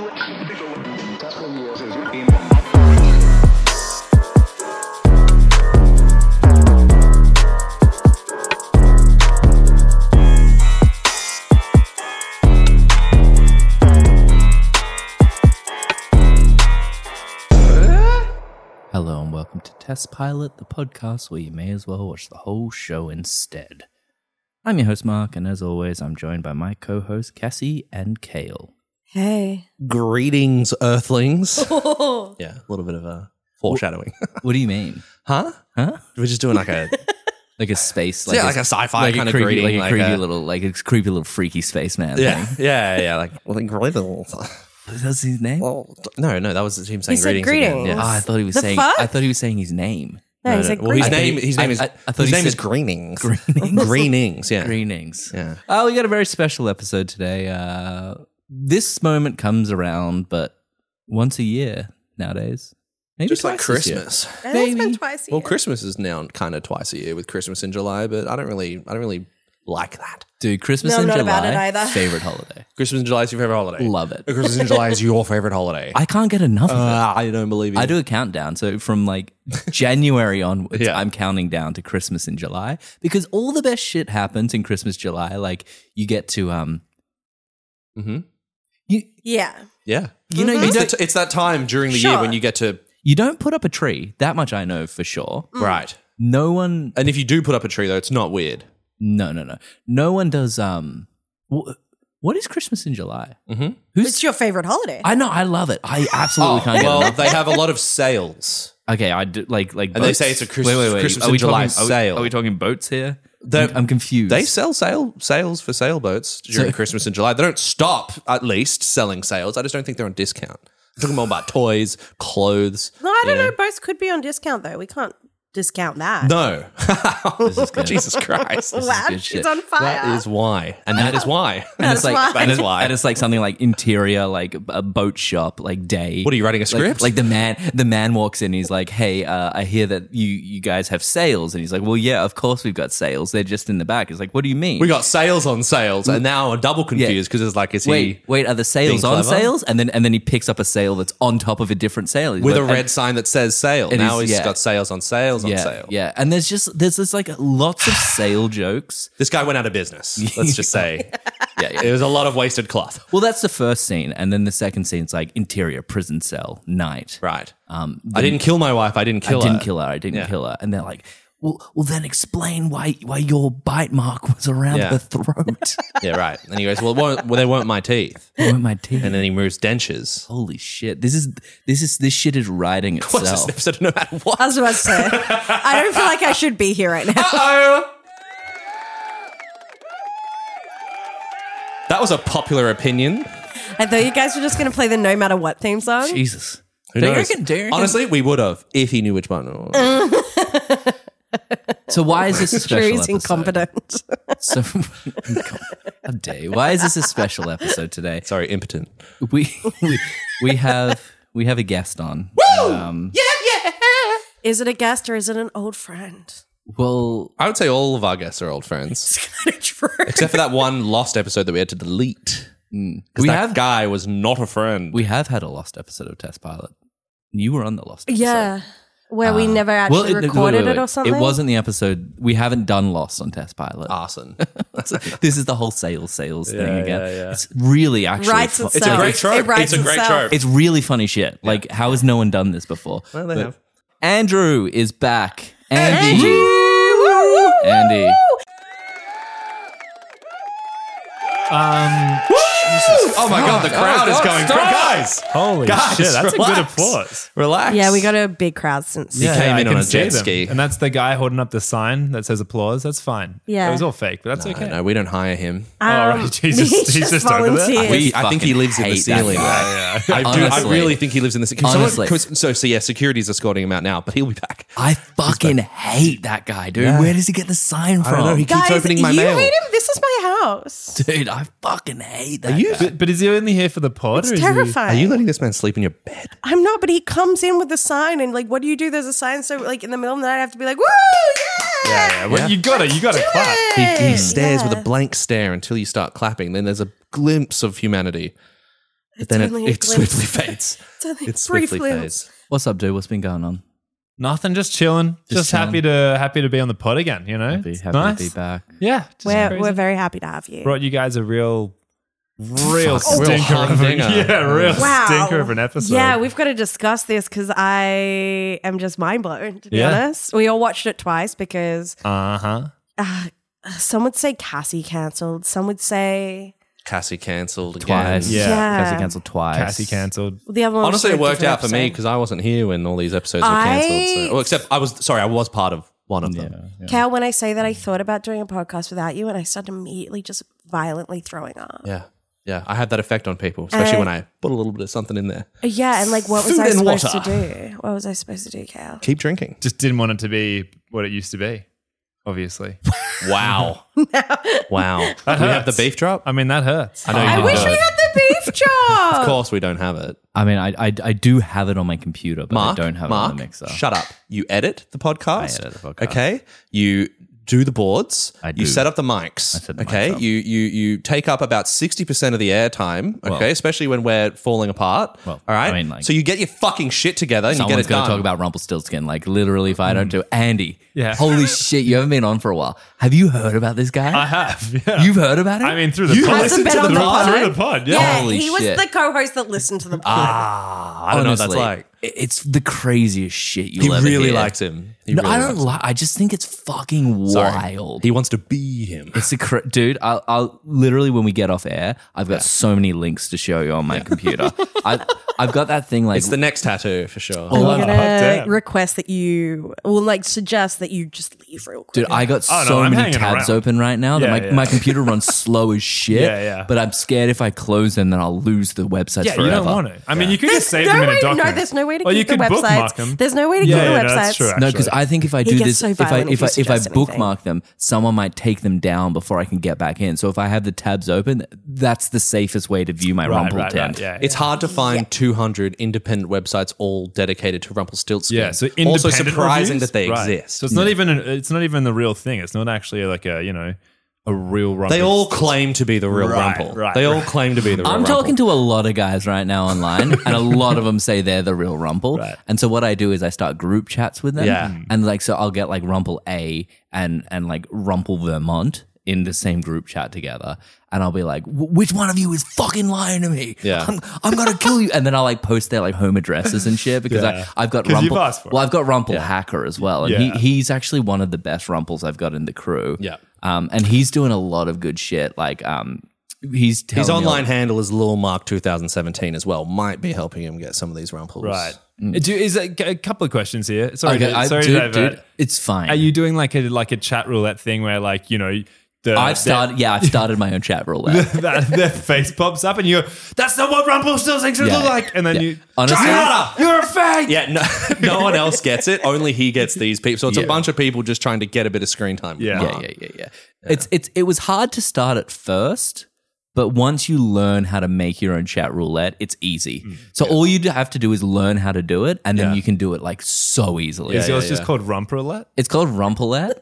Hello and welcome to Test Pilot, the podcast where you may as well watch the whole show instead. I'm your host Mark, and as always, I'm joined by my co-hosts Cassie and Kale. Hey. Greetings, Earthlings. Yeah, a little bit of a foreshadowing. What do you mean? Huh? We're just doing like a Like a space, like a sci-fi like kind a of creepy, greeting, like a creepy little freaky spaceman yeah, thing. yeah, like greetings. That's his name? Well, no, that was him saying He said greetings. greetings. Again. Oh, Yeah. I thought he was The saying. fuck? I thought he was saying his name. No, he's like Well, his green. name is I thought his he name is said Greenings. Greenings. Greenings, yeah. Greenings. Yeah. Oh, we got a very special episode today. This moment comes around, but once a year nowadays. Maybe Just like twice this year. Christmas. And it's been twice a year. Well, Christmas is now kind of twice a year with Christmas in July, but I don't really like that. Dude, Christmas No, in not July, about it either. favorite holiday. Christmas in July is your favorite holiday. Love it. Christmas in July is your favorite holiday. I can't get enough of it. I don't believe you. I do a countdown. So from like January onwards, Yeah. I'm counting down to Christmas in July because all the best shit happens in Christmas, July. Like you get to, Mm-hmm. Yeah. Yeah. you know, you don't, It's that time during the year Sure. when you get to you don't put up a tree. That much I know for sure. right. No one, And if you do put up a tree, though, it's not weird. no. No one does, what is Christmas in July? Mm-hmm. It's your favorite holiday. I know. I love it. I absolutely can't get well, enough. they have a lot of sales. Okay, I do like And boats. they say it's a Christmas Are in we July talking, sale. Are we talking boats here? They- I'm confused. They sell sales for sailboats during Christmas and July. They don't stop, at least, selling sales. I just don't think they're on discount. I'm talking more about toys, clothes. No, I don't know. Boats could be on discount, though. We can't discount that. No. This is good. Jesus Christ. Wow, good shit. it's on fire. That is why. And that is why. And it's That's like, why. and it's, That's why. and it's like something like interior, like a boat shop, like day. What are you writing a script? Like the man walks in. He's like, "Hey, I hear that you guys have sales," and he's like, "Well, yeah, of course we've got sales. They're just in the back." He's like, "What do you mean?" We got sales on sales, and now I'm double confused because it's like, is he Wait, are the sales being on clever? sales? And then he picks up a sale that's on top of a different sale. He's with like, a red sign that says sale? It Now is, he's yeah. got sales on sales on yeah, sale. yeah. And there's this like lots of sale jokes. This guy went out of business. Let's just say. Yeah. It was a lot of wasted cloth. Well, that's the first scene, and then the second scene's like interior prison cell night. Right. I didn't kill my wife. I didn't kill her. I didn't kill her. And they're like, well, then explain why your bite mark was around Yeah. the throat. Yeah, right. And he goes, well, they weren't my teeth. Oh, my teeth. And then he moves dentures. Holy shit! This shit is writing What's this itself. episode no matter what? I was about to say, I don't feel like I should be here right now. Uh-oh. That was a popular opinion. I thought you guys were just going to play the No Matter What theme song. Jesus. Who Do you knows? reckon- do you reckon- Honestly, we would have if he knew which one. So why is this a Sure, special he's episode? incompetent. So, how dare you? Why is this a special episode today? Sorry, impotent. We have a guest on. Is it a guest or is it an old friend? Well, I would say all of our guests are old friends, It's kind of true. except for that one lost episode that we had to delete. we That have guy was not a friend. we have had a lost episode of Test Pilot. You were on the lost episode. Yeah. Where we never actually recorded it or something? It wasn't the episode. We haven't done Lost on Test Pilot. Arson. This is the whole sales thing again. yeah. It's really actually Writes fu- itself. It's a great trope. It writes It's a great itself. trope. It's really funny shit. Like, how has no one done this before? Well, they But have. Andrew is back. Angie! Andy. Woo, woo, woo, Andy. woo. Oh my god, the crowd is going. Guys, Holy Guys, shit, that's a relax. good applause. relax. Yeah, we got a big crowd since. Yeah. came in I on can a see jet them. ski. And that's the guy holding up the sign that says applause. That's fine. Yeah. It was all fake, but that's okay. No, we don't hire him. All right, Jesus, he's just over there. volunteered. I think he lives in the hate that ceiling. guy. I Honestly. really think he lives in the ceiling. Honestly. So yeah, security's escorting him out now, but he'll be back. I fucking hate that guy, dude. Yeah. Where does he get the sign from? I don't know. He keeps Guys, opening my you mail. hate him? This is my house. Dude, I fucking hate that guy. But is he only here for the pod? It's or is terrifying. Are you letting this man sleep in your bed? I'm not, but he comes in with the sign and like, what do you do? There's a sign, so like in the middle of the night, I have to be like, woo, yeah. Yeah. Well, you got to clap. He stares with Yeah. a blank stare until you start clapping. Then there's a glimpse of humanity. But then only a it glimpse. swiftly fades. It's only a It brief swiftly glimpse. fades. What's up, dude? What's been going on? Nothing, just chilling. Just chilling. happy to be on the pod again, you know? Happy It's to nice. be back. Yeah. just We're crazy. very happy to have you. Brought you guys a real Real stinker of an, humdinger. yeah, real Wow. stinker of an episode. Yeah, we've got to discuss this because I am just mind blown, to be Yeah. honest. We all watched it twice because Uh-huh. some would say Cassie cancelled. Some would say Cassie cancelled again. Twice. Yeah. Cassie cancelled twice. Cassie cancelled. the other one. was Honestly, for it a worked different out for me episode. because I wasn't here when all these episodes were cancelled. So. Well, except I was part of one of them. Yeah. Cal, when I say that I thought about doing a podcast without you and I started immediately just violently throwing up. Yeah, I had that effect on people, especially when I put a little bit of something in there. Yeah, and like what was Food I and supposed water. to do? What was I supposed to do, Cal? Keep drinking. Just didn't want it to be what it used to be, obviously. Wow. Wow. Do we have the hurts. beef drop? I mean, that hurts. I know you I do. wish we had the beef job. Of course we don't have it. I mean, I do have it on my computer, but Mark, I don't have it on the mixer. shut up. You edit the podcast. I edit the podcast. Okay. You do the boards. I You do. set up the mics. I set the okay. mics up. You take up about 60% of the airtime. Okay. Well- Especially when we're falling apart. Well, all right. I mean, like- so you get your fucking shit together and you get Someone's it going done. to talk about Rumpelstiltskin. Like, literally, if I don't do Andy, Yeah. holy shit, you haven't been on for a while. Have you heard about this guy? I have. Yeah. You've heard about him? I mean, through the You pod. listen Hasn't to been on the the pod? pod. Through the pod, yeah. Yeah, Holy he was shit. the co-host that listened to the pod. I don't know what that's Honestly, like. It's the craziest shit He you'll ever really hear. likes him. He No, really I don't likes him. like. I just think it's fucking Sorry. wild. He wants to be him. It's a dude. I'll literally when we get off air, I've got so many links to show you on my computer. I've got that thing like It's the next tattoo for sure. I'm Oh, gonna damn. request that you, well, like suggest that you just leave real quick. dude. I got Oh, no, so I'm many hanging tabs around. open right now that Yeah, my, yeah. my computer runs slow as shit. Yeah, yeah. But I'm scared if I close them, then I'll lose the websites Yeah, forever. you don't want to. I mean, you could just save no them in way, a document. no, there's no way to Or you keep the could bookmark websites. them. There's no way to Yeah, keep the yeah, no, websites. that's true, No, because actually. I think if I He do gets this, so if I violent if you if I suggest anything. bookmark them, someone might take them down before I can get back in. So if I have the tabs open, that's the safest way to view my Right, Rumpel right, tent. right. Yeah, It's hard to find 200 independent websites all dedicated to Rumpelstiltskin. yeah. So also independent surprising reviews? that they Right. exist. So it's not even the real thing. It's not actually like a real Rumpel. They all claim to be the real Right, Rumple. right, they all right. claim to be the real I'm Rumple. talking to a lot of guys right now online, and a lot of them say they're the real Rumpel. Right. And so what I do is I start group chats with them. Yeah. And like, so I'll get like Rumpel A and like Rumpel Vermont in the same group chat together. And I'll be like, which one of you is fucking lying to me? Yeah. I'm going to kill you. And then I'll like post their like home addresses and shit because Yeah. I've got 'Cause you've Rumpel. asked for it. Well, I've got Rumpel Hacker as well. And Yeah. he's actually one of the best Rumpels I've got in the crew. Yeah. And he's doing a lot of good shit. Like, he's telling His me online handle is Lil Mark 2017 as well. Might be helping him get some of these Rumples. Right. Is that, a couple of questions here? Sorry, Okay, sorry to divert. dude, it's fine. Are you doing like a chat roulette thing where like I've started my own chat roulette. their face pops up and you go, that's not what Rumpelstiltskin should Yeah. look like, and then Yeah. you Honestly- Diana, you're a fake. Yeah, no one else gets it. Only he gets these people. So it's Yeah. a bunch of people just trying to get a bit of screen time. Yeah. Yeah. It was hard to start at first, but once you learn how to make your own chat roulette, it's easy. So all you have to do is learn how to do it, and then Yeah. you can do it like so easily. Is yours yeah. just called Rump Roulette? It's called Rumpelette,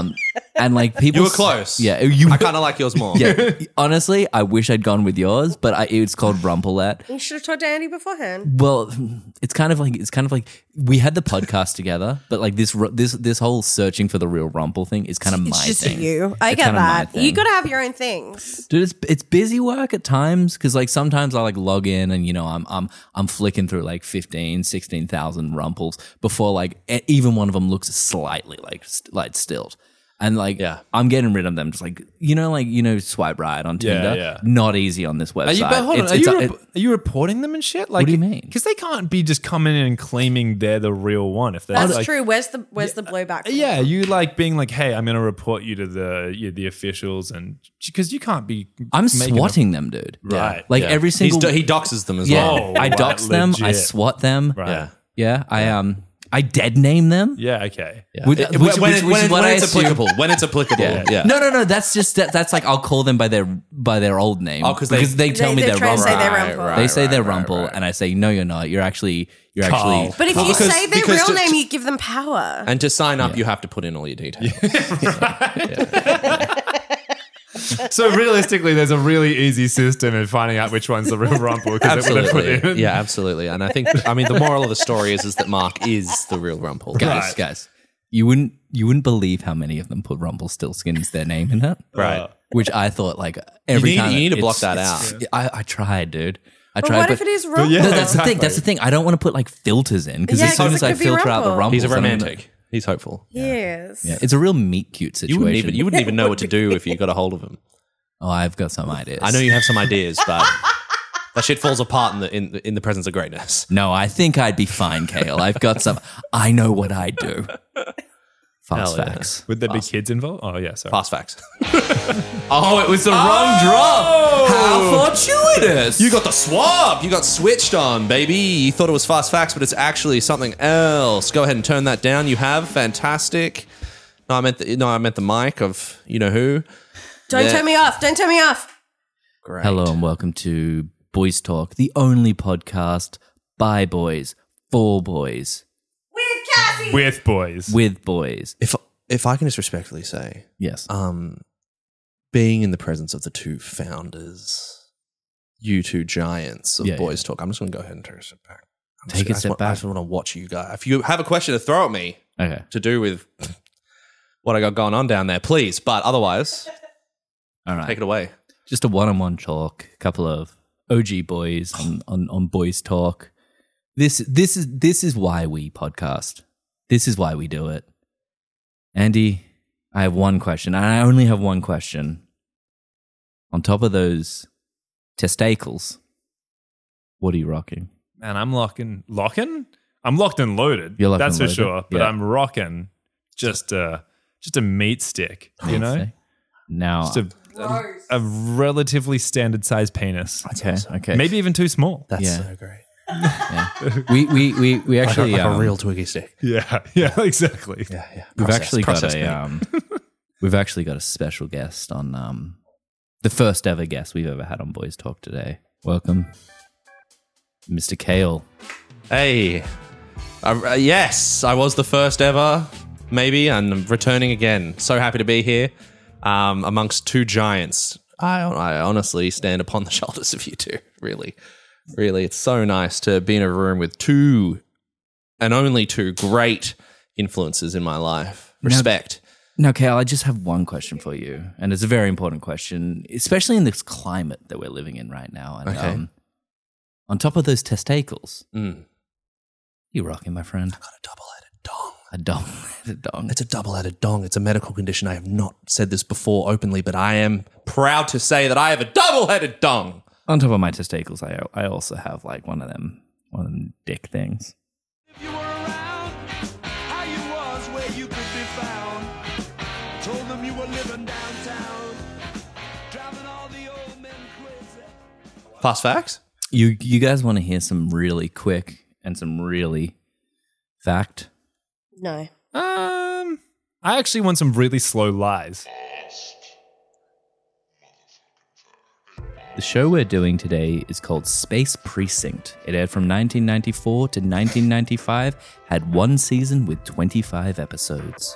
and like people. You were close. Yeah, you. I kind of like yours more. Yeah, honestly, I wish I'd gone with yours, but it's called Rumpelette. You should have talked to Andy beforehand. Well, it's kind of like we had the podcast together, but like this whole searching for the real Rumpel thing is kind of my It's just thing. you. I It's get kinda my that. thing. You got to have your own things. Dude, it's busy work at times because like sometimes I like log in and I'm flicking through like 16,000 Rumpels before like even one of them looks slightly like stilt. And like, Yeah. I'm getting rid of them. Just like, swipe right on Yeah, Tinder. yeah. Not easy on this website. But hold on, It's- are you reporting them and shit? Like, do you mean? Because they can't be just coming in and claiming they're the real one. If they're That's like, true. Where's the blowback? from Yeah, that? you like being like, hey, I'm going to report you to the officials, and because you can't be. I'm making swatting them, dude. Right. Like Yeah. every single. He doxes them as yeah. well. Oh, I right, dox them. I legit. swat them. Right. Yeah. Yeah. I dead name them. Yeah. Okay. Which When is what I it's assume- applicable. When it's applicable. Yeah. No. That's just that's like I'll call them by their old name. Oh, 'cause because they tell me they're they're trying to say they're Rumpel. Rumpel. They say they're right, Rumpel, right. and I say no, you're not. You're actually. Carl. But if Well, you because- say their because real to- name, you give them power. And to sign up, you have to put in all your details. So realistically, there's a really easy system in finding out which one's the real Rumple. Absolutely. Yeah, absolutely. And I think, the moral of the story is that Mark is the real Rumple. Guys, you wouldn't believe how many of them put Rumpelstiltskin's their name in it. Right. Which I thought like every time. You need to block it's- that out. I tried, dude. I But tried. what if it is Rumple? yeah. No, that's Exactly. the thing. That's the thing. I don't want to put like filters in because Yeah, as soon 'cause as it I could be filter out the Rumple. Rumples, He's a then I'm romantic. He's hopeful. Yes. Yeah, it's a real meet cute situation. You wouldn't even know what to do if you got a hold of him. Oh, I've got some ideas. I know you have some ideas, but that shit falls apart in the presence of greatness. No, I think I'd be fine, Kale. I've got some. I know what I'd do. Fast Hell yeah. facts. Would there be kids involved? Oh, yeah, sorry. Fast facts. Oh, it was the wrong drop. How fortuitous! You got the swap. You got switched on, baby. You thought it was fast facts, but it's actually something else. Go ahead and turn that down. You have fantastic. No, I meant the mic of you know who. Don't Yeah. turn me off. Don't turn me off. Great. Hello and welcome to Boys Talk, the only podcast by boys, for boys, With Cassie. With boys. with boys. If I can just respectfully say, Yes. being in the presence of the two founders, you two giants of Yeah, Boys Talk, I'm just going to go ahead and take a step back. Take a step I back. just want to watch you guys. If you have a question to throw at me Okay. to do with what I got going on down there, please. But otherwise, All right. take it away. Just a one-on-one talk. A couple of OG boys on Boys Talk. This is why we podcast. This is why we do it. Andy, I have one question, and I only have one question. On top of those testicles, what are you rocking? And I'm locking? I'm locked and loaded. You're locked That's and for loaded? sure. But Yeah. I'm rocking just a meat stick, you know? Say? Now, Just a relatively standard sized penis. okay. Maybe even too small. That's Yeah. so great. we actually Like a real Twiggy stick. Yeah, yeah, exactly. Yeah, yeah. we've actually got Processed a meat. we've actually got a special guest on the first ever guest we've ever had on Boys Talk today. Welcome, Mr. Kale. Hey, yes, I was the first ever, maybe, and I'm returning again. So happy to be here amongst two giants. I honestly stand upon the shoulders of you two. Really, really, it's so nice to be in a room with two and only two great influences in my life. Respect. Now, Kale, I just have one question for you, and it's a very important question, especially in this climate that we're living in right now. And Okay. on top of those testicles, Mm. you rocking, my friend? Got a double-headed dong. A double-headed dong. It's a double-headed dong. It's a medical condition. I have not said this before openly, but I am proud to say that I have a double-headed dong. On top of my testicles, I also have like one of them dick things. If you were around, how you was, where you could be found. Told them you were living downtown, driving all the old men crazy. Fast facts? You guys want to hear some really quick and some really fact? No. I actually want some really slow lies. The show we're doing today is called Space Precinct. It aired from 1994 to 1995, had one season with 25 episodes.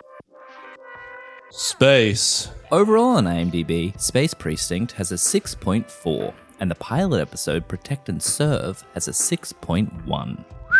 Space. Overall on IMDb, Space Precinct has a 6.4, and the pilot episode Protect and Serve has a 6.1.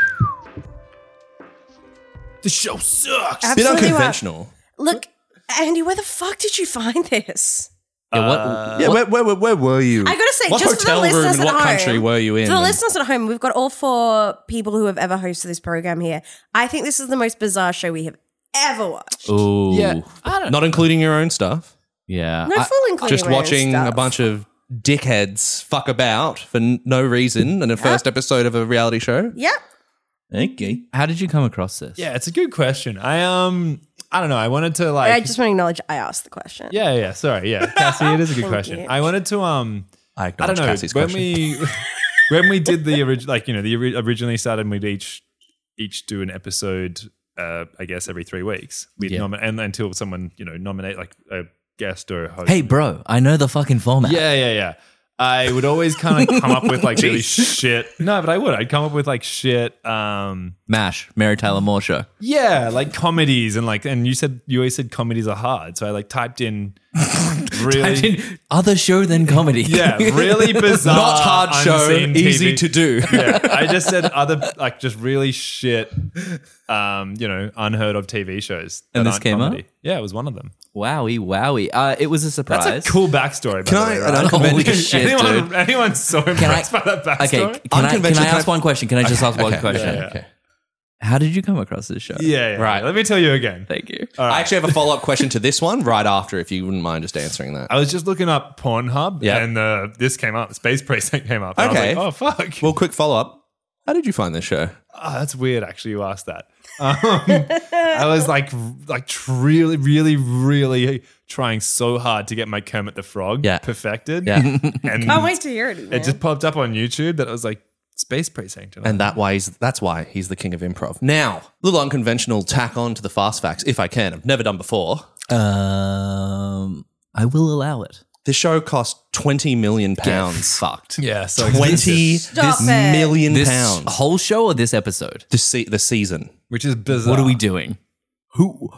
The show sucks. Bit Absolutely. unconventional. Look, Andy, where the fuck did you find this? Yeah, where were you? I gotta say, what just for the hotel room listeners in at what home, country were you in? For the listeners at home, we've got all four people who have ever hosted this program here. I think this is the most bizarre show we have ever watched. Ooh. Yeah, I don't Not including your own stuff. Yeah. No full including Just my own watching stuff. a bunch of dickheads fuck about for no reason in the first episode of a reality show. Yep. Okay. How did you come across this? Yeah, it's a good question. I don't know. I wanted to like. I just want to acknowledge I asked the question. Yeah. Sorry. Yeah, Cassie, it is a good Thank question. you. I wanted to I I don't acknowledge know Cassie's when question. we did the originally started, we'd each do an episode. I guess every 3 weeks. We'd Yeah. nominate and until someone nominate like a guest or a host. Hey, bro, I know the fucking format. Yeah. I would always kind of come up with like really shit. No, but I would. I'd come up with like shit. MASH, Mary Tyler Moore Show. Yeah, like comedies and you always said comedies are hard. So I like typed in really, Other show than comedy. yeah, really bizarre, Not hard show, unseen easy TV. to do. Yeah, I just said other, like, just really shit, unheard of TV shows. that And this aren't came up? comedy. Yeah, it was one of them. Wowie. It was a surprise. That's a cool backstory. By Can the I- way, an right? unconventional- Holy shit, dude. Anyone's so impressed by that backstory. Okay, can I Unconventional- ask one question? Can I just ask one Okay. question? Yeah. Okay. How did you come across this show? Yeah, Right. Let me tell you again. Thank you. I actually have a follow up question to this one right after, if you wouldn't mind just answering that. I was just looking up Pornhub, Yeah. and this came up. Space Precinct came up. And Okay. I was like, oh fuck. Well, quick follow up. How did you find this show? Oh, that's weird. Actually, you asked that. I was like really, really, really trying so hard to get my Kermit the Frog Yeah. perfected. Yeah. And Can't wait to hear it. it just popped up on YouTube that it was like Space Precinct. And that's why he's the king of improv. Now, a little unconventional tack on to the fast facts, if I can. I've never done before. I will allow it. This show cost £20 million. Fucked. yeah, so £20 Stop it. million This pounds. whole show or this episode? The season. which is bizarre. What are we doing? Who?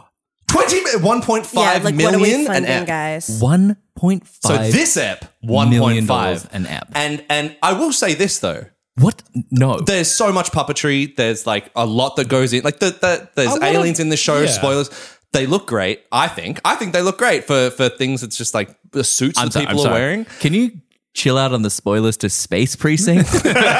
1.5 Yeah, like what are we million an funding, ep. guys? 1.5. So this ep, million 1.5 an ep. And I will say this though. What? No. There's so much puppetry. There's like a lot that goes in. Like there's lot aliens of- in the show. yeah. Spoilers. They look great. I think they look great for things. It's just like the suits that people are wearing. Can you chill out on the spoilers to Space Precinct?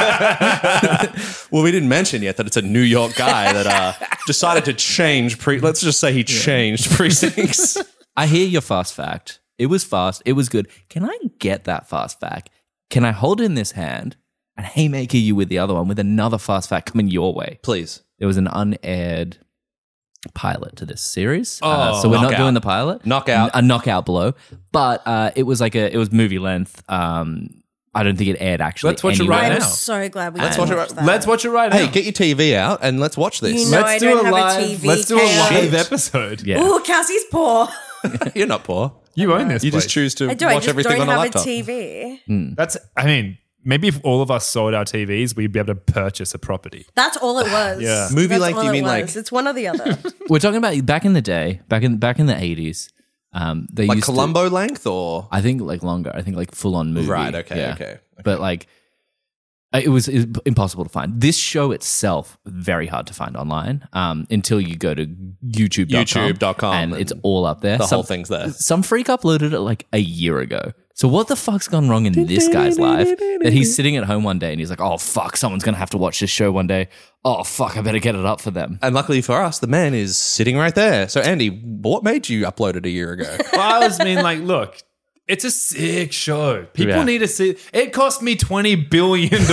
Well, we didn't mention yet that it's a New York guy that decided to change. Let's just say he changed precincts. I hear your fast fact. It was fast. It was good. Can I get that fast fact? Can I hold in this hand and haymaker you with the other one with another fast fact coming your way? Please. There was an unaired pilot to this series. Oh, so we're not knockout. doing the pilot. Knockout. A knockout blow. But it was movie length. I don't think it aired actually. Let's watch it anywhere. right I'm now. so glad we Let's didn't watch it watch right- that. Let's watch it right Hey, now. get your TV out and let's watch this. You know I don't have a TV. Let's do a chaos. live episode. Yeah. Ooh, Cassie's poor. You're not poor. You own this. You just place. choose to I do. I watch just everything don't on a have a laptop. TV. That's. I mean, maybe if all of us sold our TVs, we'd be able to purchase a property. That's all it was. Yeah. Movie That's length, all you it mean was. like- It's one or the other. We're talking about back in the day, back in the 80s. They Like used to- Columbo length or? I think like longer. I think like full on movie. Right, okay, Yeah. okay. But like, it was impossible to find. This show itself, very hard to find online until you go to YouTube.com. YouTube.com And it's all up there. The whole thing's there. Some freak uploaded it like a year ago. So what the fuck's gone wrong in this guy's life that he's sitting at home one day and he's like, oh, fuck, someone's going to have to watch this show one day. Oh, fuck, I better get it up for them. And luckily for us, the man is sitting right there. So, Andy, what made you upload it a year ago? Well, I was mean, like, look, it's a sick show. People Yeah. need to see. It cost me $20 billion to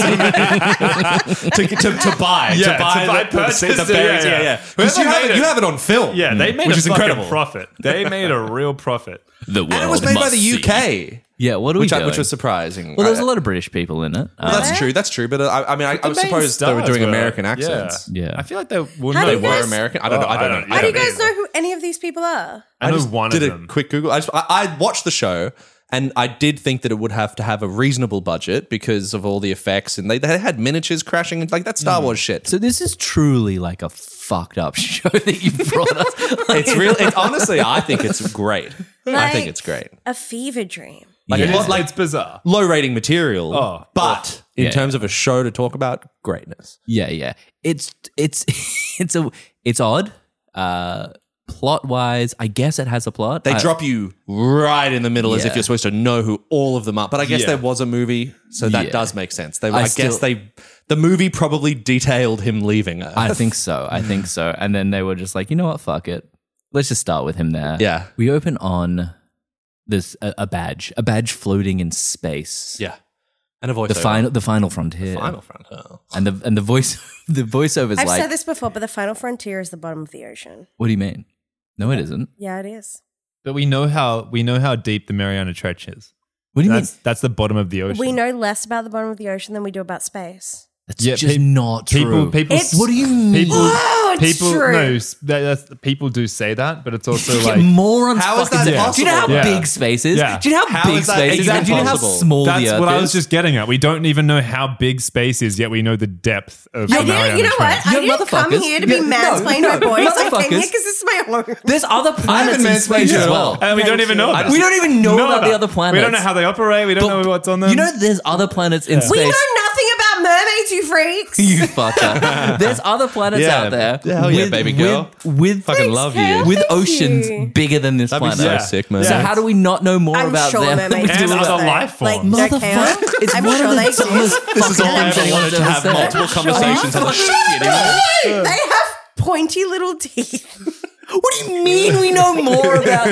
to buy. Yeah, to buy purchase the it, berries. yeah. Because Whoever made it- you have it on film. Yeah, they made which a is fucking incredible. profit. They made a real profit. The world And it was made by must the see. UK, Yeah, what are we doing? which was surprising. Well, there's a lot of British people in it. That's true. That's true. But I mean, I The main suppose they were stars doing American accents. Yeah. I feel like they were. How do They you were guys- American. I don't know. I don't know. How do you don't guys either. know who any of these people are? I know just one did of a them. quick Google. I watched the show, and I did think that it would have to have a reasonable budget because of all the effects, and they had miniatures crashing, and like that Star Wars shit. So this is truly like a fucked up show that you brought us. It's real. Honestly, I think it's great. I think Like- it's great. A fever dream. Like, It a is, lot- like it's bizarre. low rating material, Oh, but in Yeah. terms of a show to talk about, greatness. Yeah. It's it's odd. Plot wise, I guess it has a plot. They drop you right in the middle as if Yeah. you're supposed to know who all of them are. But I guess Yeah. there was a movie, so that Yeah. does make sense. I still- guess the movie probably detailed him leaving Earth. I think so. And then they were just like, you know what? Fuck it. Let's just start with him there. Yeah. We open on this a badge floating in space. Yeah. And a voiceover. The final frontier. Final frontier. And the voiceover is I've like, said this before, but the final frontier is the bottom of the ocean. what do you mean? No, it isn't. Yeah, it is. But we know how deep the Mariana Trench is. What do you mean? That's the bottom of the ocean. We know less about the bottom of the ocean than we do about space. That's Yeah, just not true. People. It's- What do you mean? Oh, it's true. No, people do say that, but it's also like morons. How is fucking that say- Do you know how possible? Yeah. big space is? Yeah. Do you know how, How big is that space is? even Do you know how possible? small that's the Earth what I was is? just getting at. We don't even know how big space is, yet we know the depth of I Mariana didn't, you know Trench. what? I You didn't come motherfuckers. here to be Yeah, no, mansplained no, by boys. I came motherfuckers. here because this is my home. There's other planets in mansplained space you as at well. all. And we don't even know about We don't even know about the other planets. We don't know how they operate. We don't know what's on them. You know, there's other planets in We space. know nothing about mermaids, you freaks. You fucker. There's other planets Yeah. out there. Hell yeah, baby girl. With Fucking love Kale. you. with Thank oceans you. bigger than this That'd be planet. so sick, man. So how do we not know more I'm about sure them? than we mermaids do And about other exist. life forms. Like, Motherfucker. It's I'm one sure of they the exist. dumbest This is all I fucking ever things wanted to anyone's have ever said. multiple conversations on the shit anymore. They have pointy little teeth. What do you mean we know more about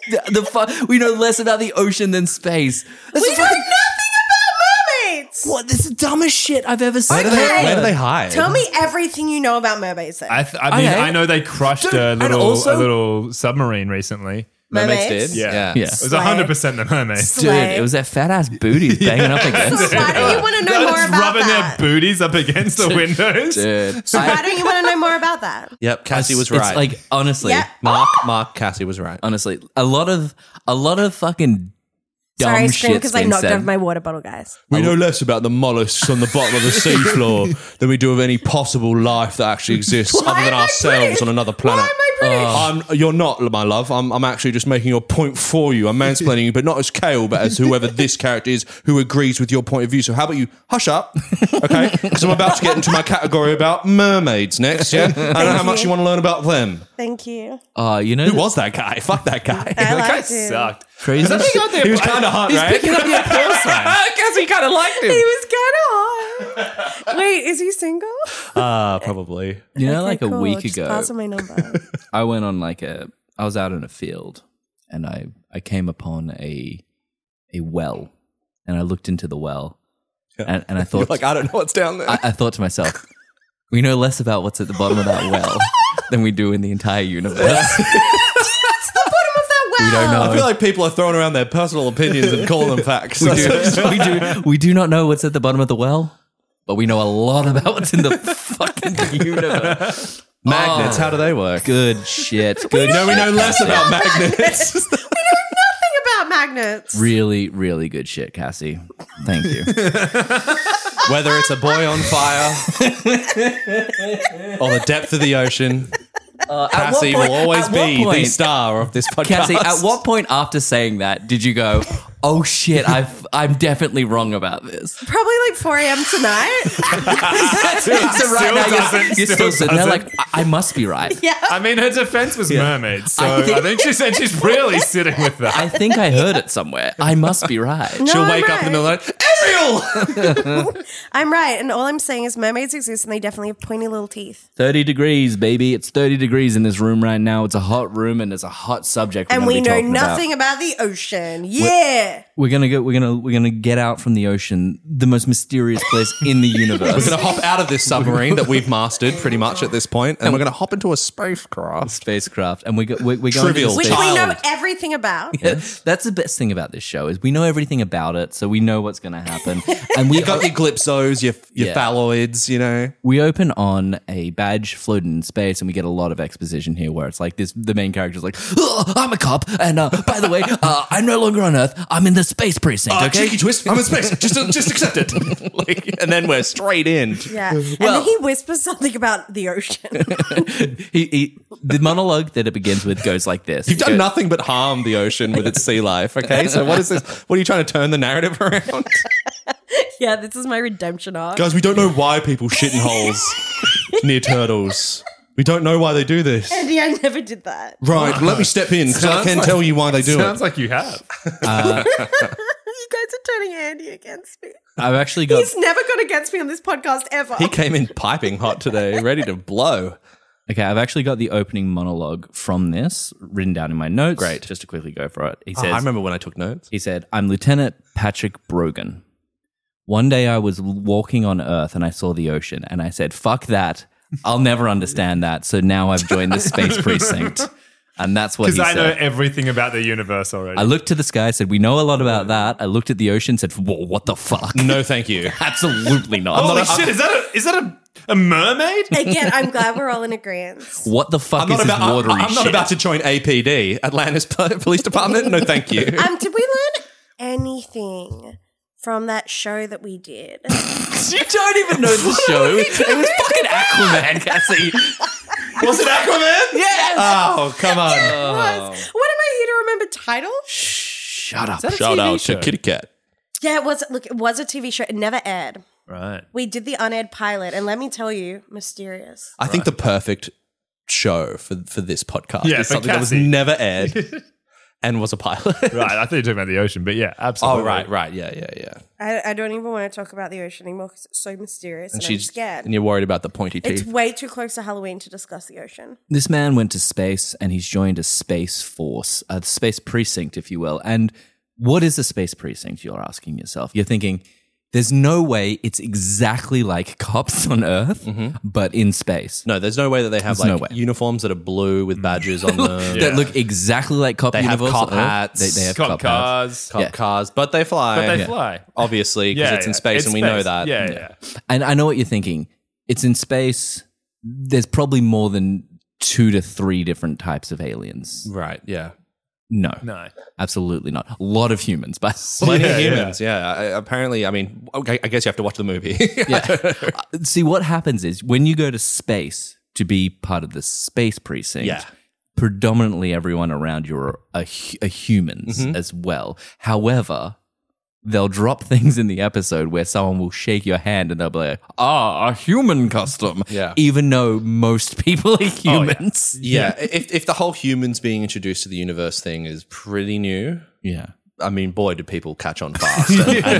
we know less about the ocean than space? That's We know fucking- nothing about mermaids. What? This is the dumbest shit I've ever seen. Okay. Where do they hide? Tell me everything you know about mermaids then. I mean, Okay. I know they crushed Dude, a and little also- submarine recently. Mermaids Mermaids? did? Yeah. Yeah. It was 100% the mermaids. Dude, Slay. it was their fat ass booties banging up against So why don't you want to know more Just about rubbing that? their booties up against the windows. Dude. So why don't you want to know more about that? Yep, Cassie was It's right. like honestly, Yeah. Mark, Cassie was right. honestly, a lot of fucking dumb Sorry, I screamed shit's because I been knocked said. over my water bottle, guys. We know less about the mollusks on the bottom of the seafloor than we do of any possible life that actually exists Why other than am I ourselves British? on another Why planet. am I British? You're not, my love. I'm actually just making your point for you. I'm mansplaining you, but not as Kale, but as whoever this character is who agrees with your point of view. So how about you hush up, okay? Because I'm about to get into my category about mermaids next, yeah? I know how much you want to learn about them. Thank you. You know, Who was that guy? Fuck that guy. I That guy liked him. sucked. crazy shit. He was kind of hot, right? Picking up the applause sign. Cassie kind of liked He him. was kind of hot. Wait, is he single? Probably. You know, Okay, like a cool. week Just ago, pass on my number. I went on I was out in a field and I came upon a well and I looked into the well and I thought Like, I don't know what's down there. I thought to myself, we know less about what's at the bottom of that well than we do in the entire universe. What's the bottom of that well? We don't know. I feel like people are throwing around their personal opinions and calling them facts. we do not know what's at the bottom of the well, but we know a lot about what's in the fucking universe. Magnets, how do they work? Good shit. Good. No, we know less about magnets. Nothing about magnets. Really, really good shit, Cassie. Thank you. Whether it's a boy on fire or the depth of the ocean, Cassie will always be the star of this podcast. Cassie, at what point after saying that did you go, oh shit, I'm definitely wrong about this? Probably like 4 a.m. tonight. So right now doesn't, you're still still sitting there doesn't. like, I must be right. Yeah. I mean, her defense was mermaids, so I think- I think she said she's really sitting with that. I think I heard it somewhere. I must be right. She'll I'm wake up in the middle of the night, Ariel! I'm right. And all I'm saying is mermaids exist and they definitely have pointy little teeth. 30 degrees, baby. It's 30 degrees in this room right now. It's a hot room and it's a hot subject. And gonna we be know talking nothing about the ocean. Yeah. We're gonna get out from the ocean, the most mysterious place in the universe. We're going to hop out of this submarine that we've mastered pretty much at this point, and we're going to hop into a spacecraft. Spacecraft, and we're going Trivial. To Which space. we know Child. everything about. That's the best thing about this show is we know everything about it, so we know what's going to happen. And You got your glypsos, your Yeah. phalloids, you know. we open on a badge floating in space, and we get a lot of exposition here, where it's like this: the main character's like, "Oh, I'm a cop, and by the way, I'm no longer on Earth. I'm in the space precinct." Okay, Cheeky twist, I'm in space. Just accept it. And then we're straight in. Yeah. And Well- then he whispers something about the ocean. the monologue that it begins with goes like this: You've done nothing but harm the ocean with its sea life, okay? So what is this? What are you trying to turn the narrative around? Yeah, this is my redemption arc. Guys, we don't know why people shit in holes near turtles. We don't know why they do this. Andy, I never did that. Right, let me step in because I Sounds can't like- tell you why they do Sounds it. like you have. You guys are turning Andy against me. I've actually got. He's never gone against me on this podcast ever. He came in piping hot today, ready to blow. Okay, I've actually got the opening monologue from this written down in my notes. Great. Just to quickly go for it. He Oh, says, I remember when I took notes. He said, I'm Lieutenant Patrick Brogan. One day I was walking on Earth and I saw the ocean and I said, fuck that. I'll never understand that. So now I've joined the space precinct. And that's what he Because I know said. everything about the universe already. I looked to the sky, said, we know a lot about that. I looked at the ocean, said, whoa, what the fuck? No, thank you. Absolutely not. Holy shit! Is that a mermaid? Again, I'm glad we're all in agreement. What the fuck I'm is not this about. watery I'm not shit? about to join APD, Atlantis Police Department. No, thank you. Did we learn anything from that show that we did? You don't even know the show. It was fucking Aquaman, Cassie. Was it Aquaman? Yes. Oh, come on. What am I here to remember title? Shut up. that a Shout TV out show? to Kitty Cat. Yeah, it was. Look, it was a TV show. It never aired. Right. We did the unaired pilot, and let me tell you, mysterious. I think the perfect show for this podcast Yeah, is for something that was Cassie. never aired and was a pilot. Right. I thought you were talking about the ocean, but yeah, absolutely. Oh, right. Yeah. I don't even want to talk about the ocean anymore because it's so mysterious, and I'm scared. And you're worried about the pointy It's teeth. way too close to Halloween to discuss the ocean. This man went to space and he's joined a space force, a space precinct, if you will. And what is a space precinct, you're asking yourself? You're thinking, there's no way it's exactly like cops on Earth, but in space. No, there's no way that they have There's no like way. uniforms that are blue with badges on them. That look exactly like cop They have uniforms cop on Earth. hats. They have Cop cop hats. cars. Cop Yeah. cars, but they fly. But they fly. Obviously, because it's in space It's and we know space. that. Yeah. And I know what you're thinking. It's in space. There's probably more than 2 to 3 different types of aliens. Right, yeah. No, No. absolutely not. A lot of humans, but Plenty of Yeah, humans, yeah. Apparently, I mean, okay, I guess you have to watch the movie. see what happens is when you go to space to be part of the space precinct. Yeah. Predominantly everyone around you are humans as well. However, they'll drop things in the episode where someone will shake your hand and they'll be like, a human custom. Yeah. Even though most people are humans. Yeah, if the whole humans being introduced to the universe thing is pretty new, Yeah. I mean, boy, do people catch on fast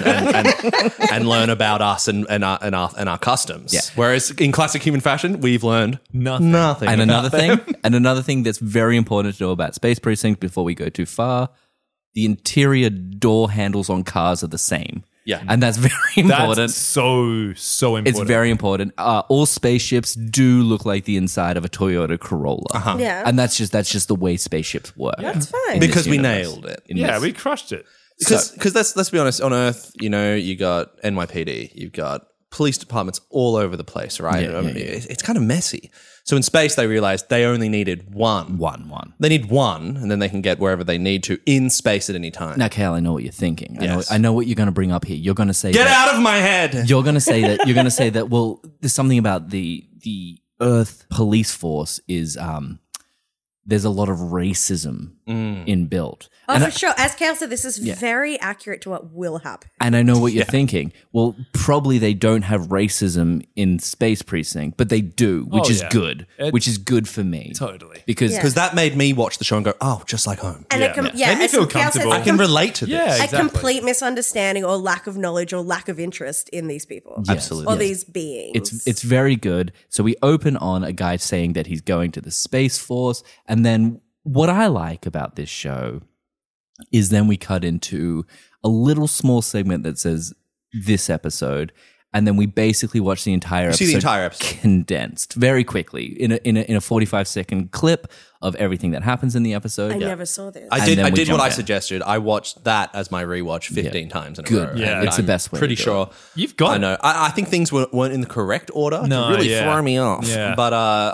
and learn about us and our customs. Yeah. Whereas in classic human fashion, we've learned Nothing. nothing. And about another thing that's very important to know about Space Precinct before we go too far, the interior door handles on cars are the same. Yeah. And that's very important. That's so important. It's very important. All spaceships do look like the inside of a Toyota Corolla. Yeah. And that's just the way spaceships work. That's fine. in this because we universe. nailed it. In Yeah, this- we crushed it. Because let's be honest, on Earth, you know, you got NYPD, you've got police departments all over the place, right? Yeah, I mean, yeah. It's kind of messy. So in space, they realized they only needed one. One. They need one, and then they can get wherever they need to in space at any time. Now, Kale, I know what you're thinking. Yes. I know what you're going to bring up here. You're going to say Get that, out of my head! You're going to say that. Well, there's something about the Earth police force is there's a lot of racism inbuilt. Oh, for sure. As Kale said, this is very accurate to what will happen. And I know what you're thinking. Well, probably they don't have racism in Space Precinct, but they do, which Oh, is yeah. good. Which is good for me. Totally. Because Yeah. Because that made me watch the show and go, oh, just like home. And Yeah. Made Made me feel comfortable. I can relate to this. Yeah, a exactly. complete misunderstanding or lack of knowledge or lack of interest in these people. Absolutely. Or these beings. it's very good. So we open on a guy saying that he's going to the Space Force. And then what I like about this show is then we cut into a little small segment that says this episode. And then we basically watch the entire episode. see the entire episode. condensed very quickly in a 45-second clip of everything that happens in the episode. I never saw this. I And did. then I we did what jump I in. suggested. I watched that as my rewatch 15 times in a Good. row. Yeah, and it's the I'm best way to Pretty do sure. You've got I it. know. I think things weren't in the correct order. No, to really yeah. throw me off. Yeah. But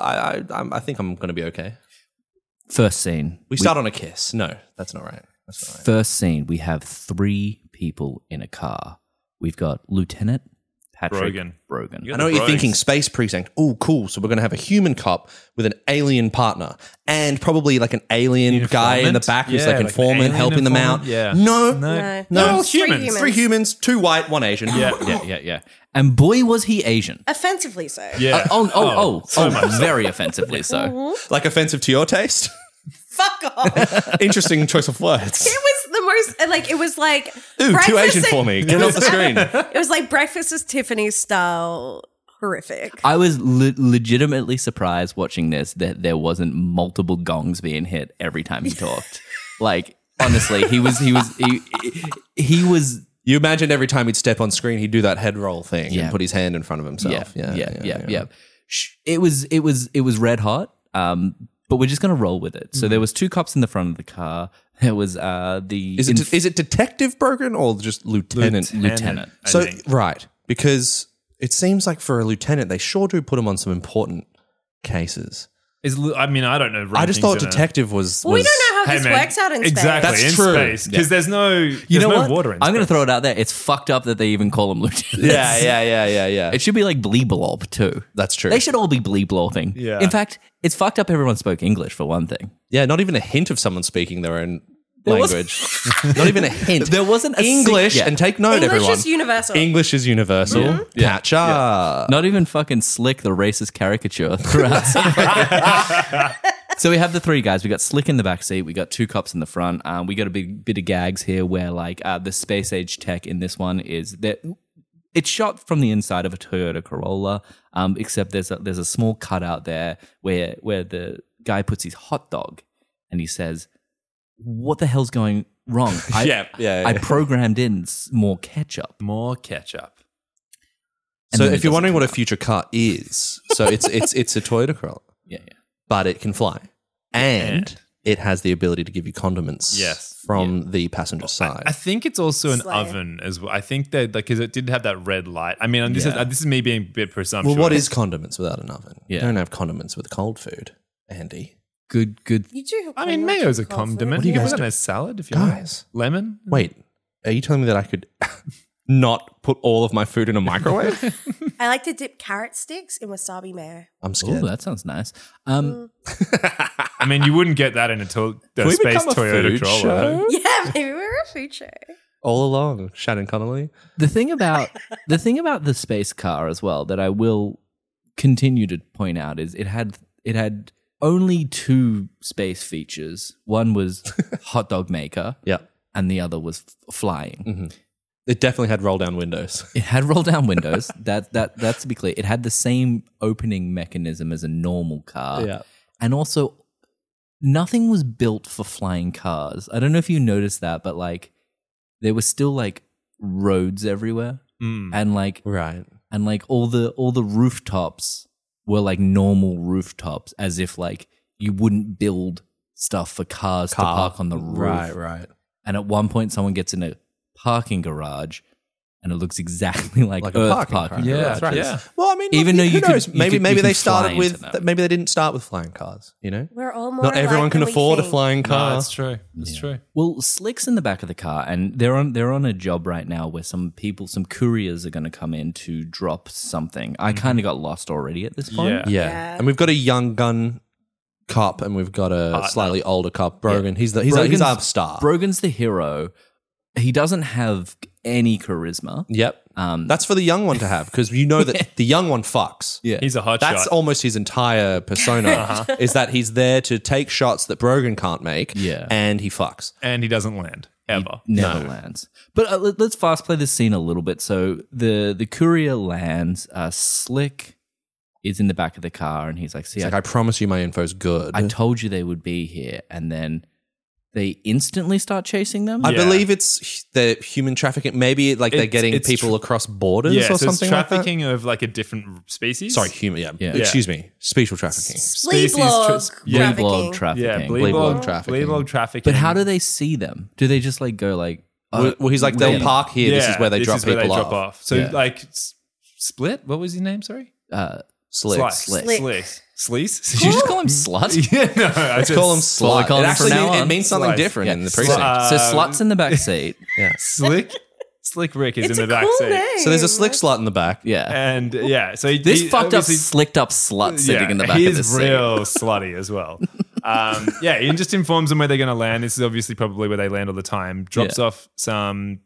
I think I'm going to be okay. First scene. We start on a kiss. No, that's not right. That's not right. First scene, we have 3 people in a car. We've got Lieutenant Patrick Brogan. I know what you're thinking. Space precinct. Oh, cool. So we're going to have a human cop with an alien partner and probably like an alien guy in the Informant? back who's Yeah, like like an informant alien helping them out. informant? Yeah. No. No. No, It's three humans. 3 humans, 2 white, 1 Asian. Yeah. Yeah. And boy, was he Asian. Offensively so. Yeah. So much. Very offensively so. Like offensive to your taste? Fuck off. Interesting choice of words. It was the most, like, it was like. Ooh, too breakfast Asian at- for me. Get it off the screen. It was like Breakfast is Tiffany style horrific. I was legitimately surprised watching this that there wasn't multiple gongs being hit every time he talked. Like, honestly, he was. You imagined every time he'd step on screen, he'd do that head roll thing Yeah. and put his hand in front of himself. Yeah. It was red hot. but we're just going to roll with it. So there was 2 cops in the front of the car. There was the Is it Detective Brogan or just Lieutenant? Lieutenant. I So think. right, because it seems like for a lieutenant, they sure do put him on some important cases. I mean, I don't know. I just thought rankings in a- detective was. Well, we don't know how Hey, this man, works out in space. exactly That's in true. space because there's no You know no what? water in I'm going to space. throw it out there. It's fucked up that they even call him lieutenant. Yeah. It should be like Bleeblob too. That's true. They should all be Bleeblobbing. Yeah. In fact, it's fucked up everyone spoke English for one thing. Yeah, not even a hint of someone speaking their own language. Not even a hint. There wasn't a English, yeah. and take note, English everyone. is universal. English is universal. Catcha. Not even fucking Slick, the racist caricature throughout. So we have the 3 guys. We got Slick in the back seat. We got 2 cops in the front. We got a big bit of gags here where like the space age tech in this one is that it's shot from the inside of a Toyota Corolla, except there's a small cutout there where the guy puts his hot dog and he says, "What the hell's going wrong? I programmed in more ketchup." More ketchup. And So then if it you're doesn't wondering what a come future car is, so it's a Toyota Corolla, Yeah. but it can fly, and it has the ability to give you condiments Yes. from the passenger side. I think it's also an Slay. oven as well. I think that because it did have that red light. I mean, and Yeah. this is me being a bit presumptuous. well, what is condiments without an oven? Yeah. You don't have condiments with cold food, Andy. Good. You do. I mean, quite mayo's a much cold food. condiment. do you You guys put that do? in a salad if you Guys. want. Lemon. Wait, are you telling me that I could not put all of my food in a microwave? I like to dip carrot sticks in wasabi mayo. I'm Oh, scared. that sounds nice. I mean, you wouldn't get that in a we space become a Toyota food Corolla. show? Yeah, maybe we're a food show. All along, Shannon Connolly. The thing about the space car as well that I will continue to point out is it had only 2 space features. One was hot dog maker, Yeah. and the other was flying. It definitely had roll down windows. It had roll down windows. That's to be clear. It had the same opening mechanism as a normal car. Yeah. And also nothing was built for flying cars. I don't know if you noticed that, but like there were still like roads everywhere. And like Right. all the rooftops were like normal rooftops, as if like you wouldn't build stuff for cars to park on the roof. Right. And at one point, someone gets in a parking garage, and it looks exactly like Like a Earth parking garage. Yeah, That's right. yeah. Well, I mean, Even look, though who you could- knows? you Maybe could- maybe you they can started fly with into them. maybe they didn't start with flying cars. You know, We're all more not everyone alike can than we afford a think. flying No, car. that's true. That's true. Well, Slick's in the back of the car, and they're on a job right now where some couriers are going to come in to drop something. I kind of got lost already at this point. Yeah. Yeah. Yeah. And we've got a young gun cop, and we've got a Partner. slightly older cop, Brogan. Yeah. He's Brogan's- our star. Brogan's the hero. He doesn't have any charisma. Yep. That's for the young one to have, because you know that the young one fucks. Yeah. He's a hot That's shot. almost his entire persona, is that he's there to take shots that Brogan can't make, Yeah. and he fucks. And he doesn't land ever. Never lands. But let's fast play this scene a little bit. So the courier lands. Slick is in the back of the car, and he's like, "See, It's like, I promise you my info's good. I told you they would be here," and then they instantly start chasing them. I Yeah. believe it's the human trafficking. Maybe like they're It's- getting it's people across borders Yeah, or so it's something like that. trafficking of like a different species. Sorry, human. Yeah. Yeah. Excuse me. Spatial trafficking. Species Bleeblog yeah. Bleeblog trafficking. Yeah, trafficking. Bleeblog trafficking. Bleeblog trafficking. But how do they see them? Do they just like go like? Well, he's like, they'll park here. This is where they drop people off. So Yeah. like Split. What was his name? Sorry. Slick. Sleaze. Sleaze. Did you just call him slut? Yeah, no. I Let's call him That's what I slut. call It him actually from now it on. means something Slice. different Yeah. in the precinct. So slut's in the back seat. Yeah. Slick Rick is It's in a the back cool seat. name. So there's a slick slut in the back. Yeah. And yeah, so This he fucked up, obviously- slicked up slut sitting in the back he of the is seat. real slutty as well. Yeah, he just informs them where they're going to land. This is obviously probably where they land all the time. Drops Yeah. off some,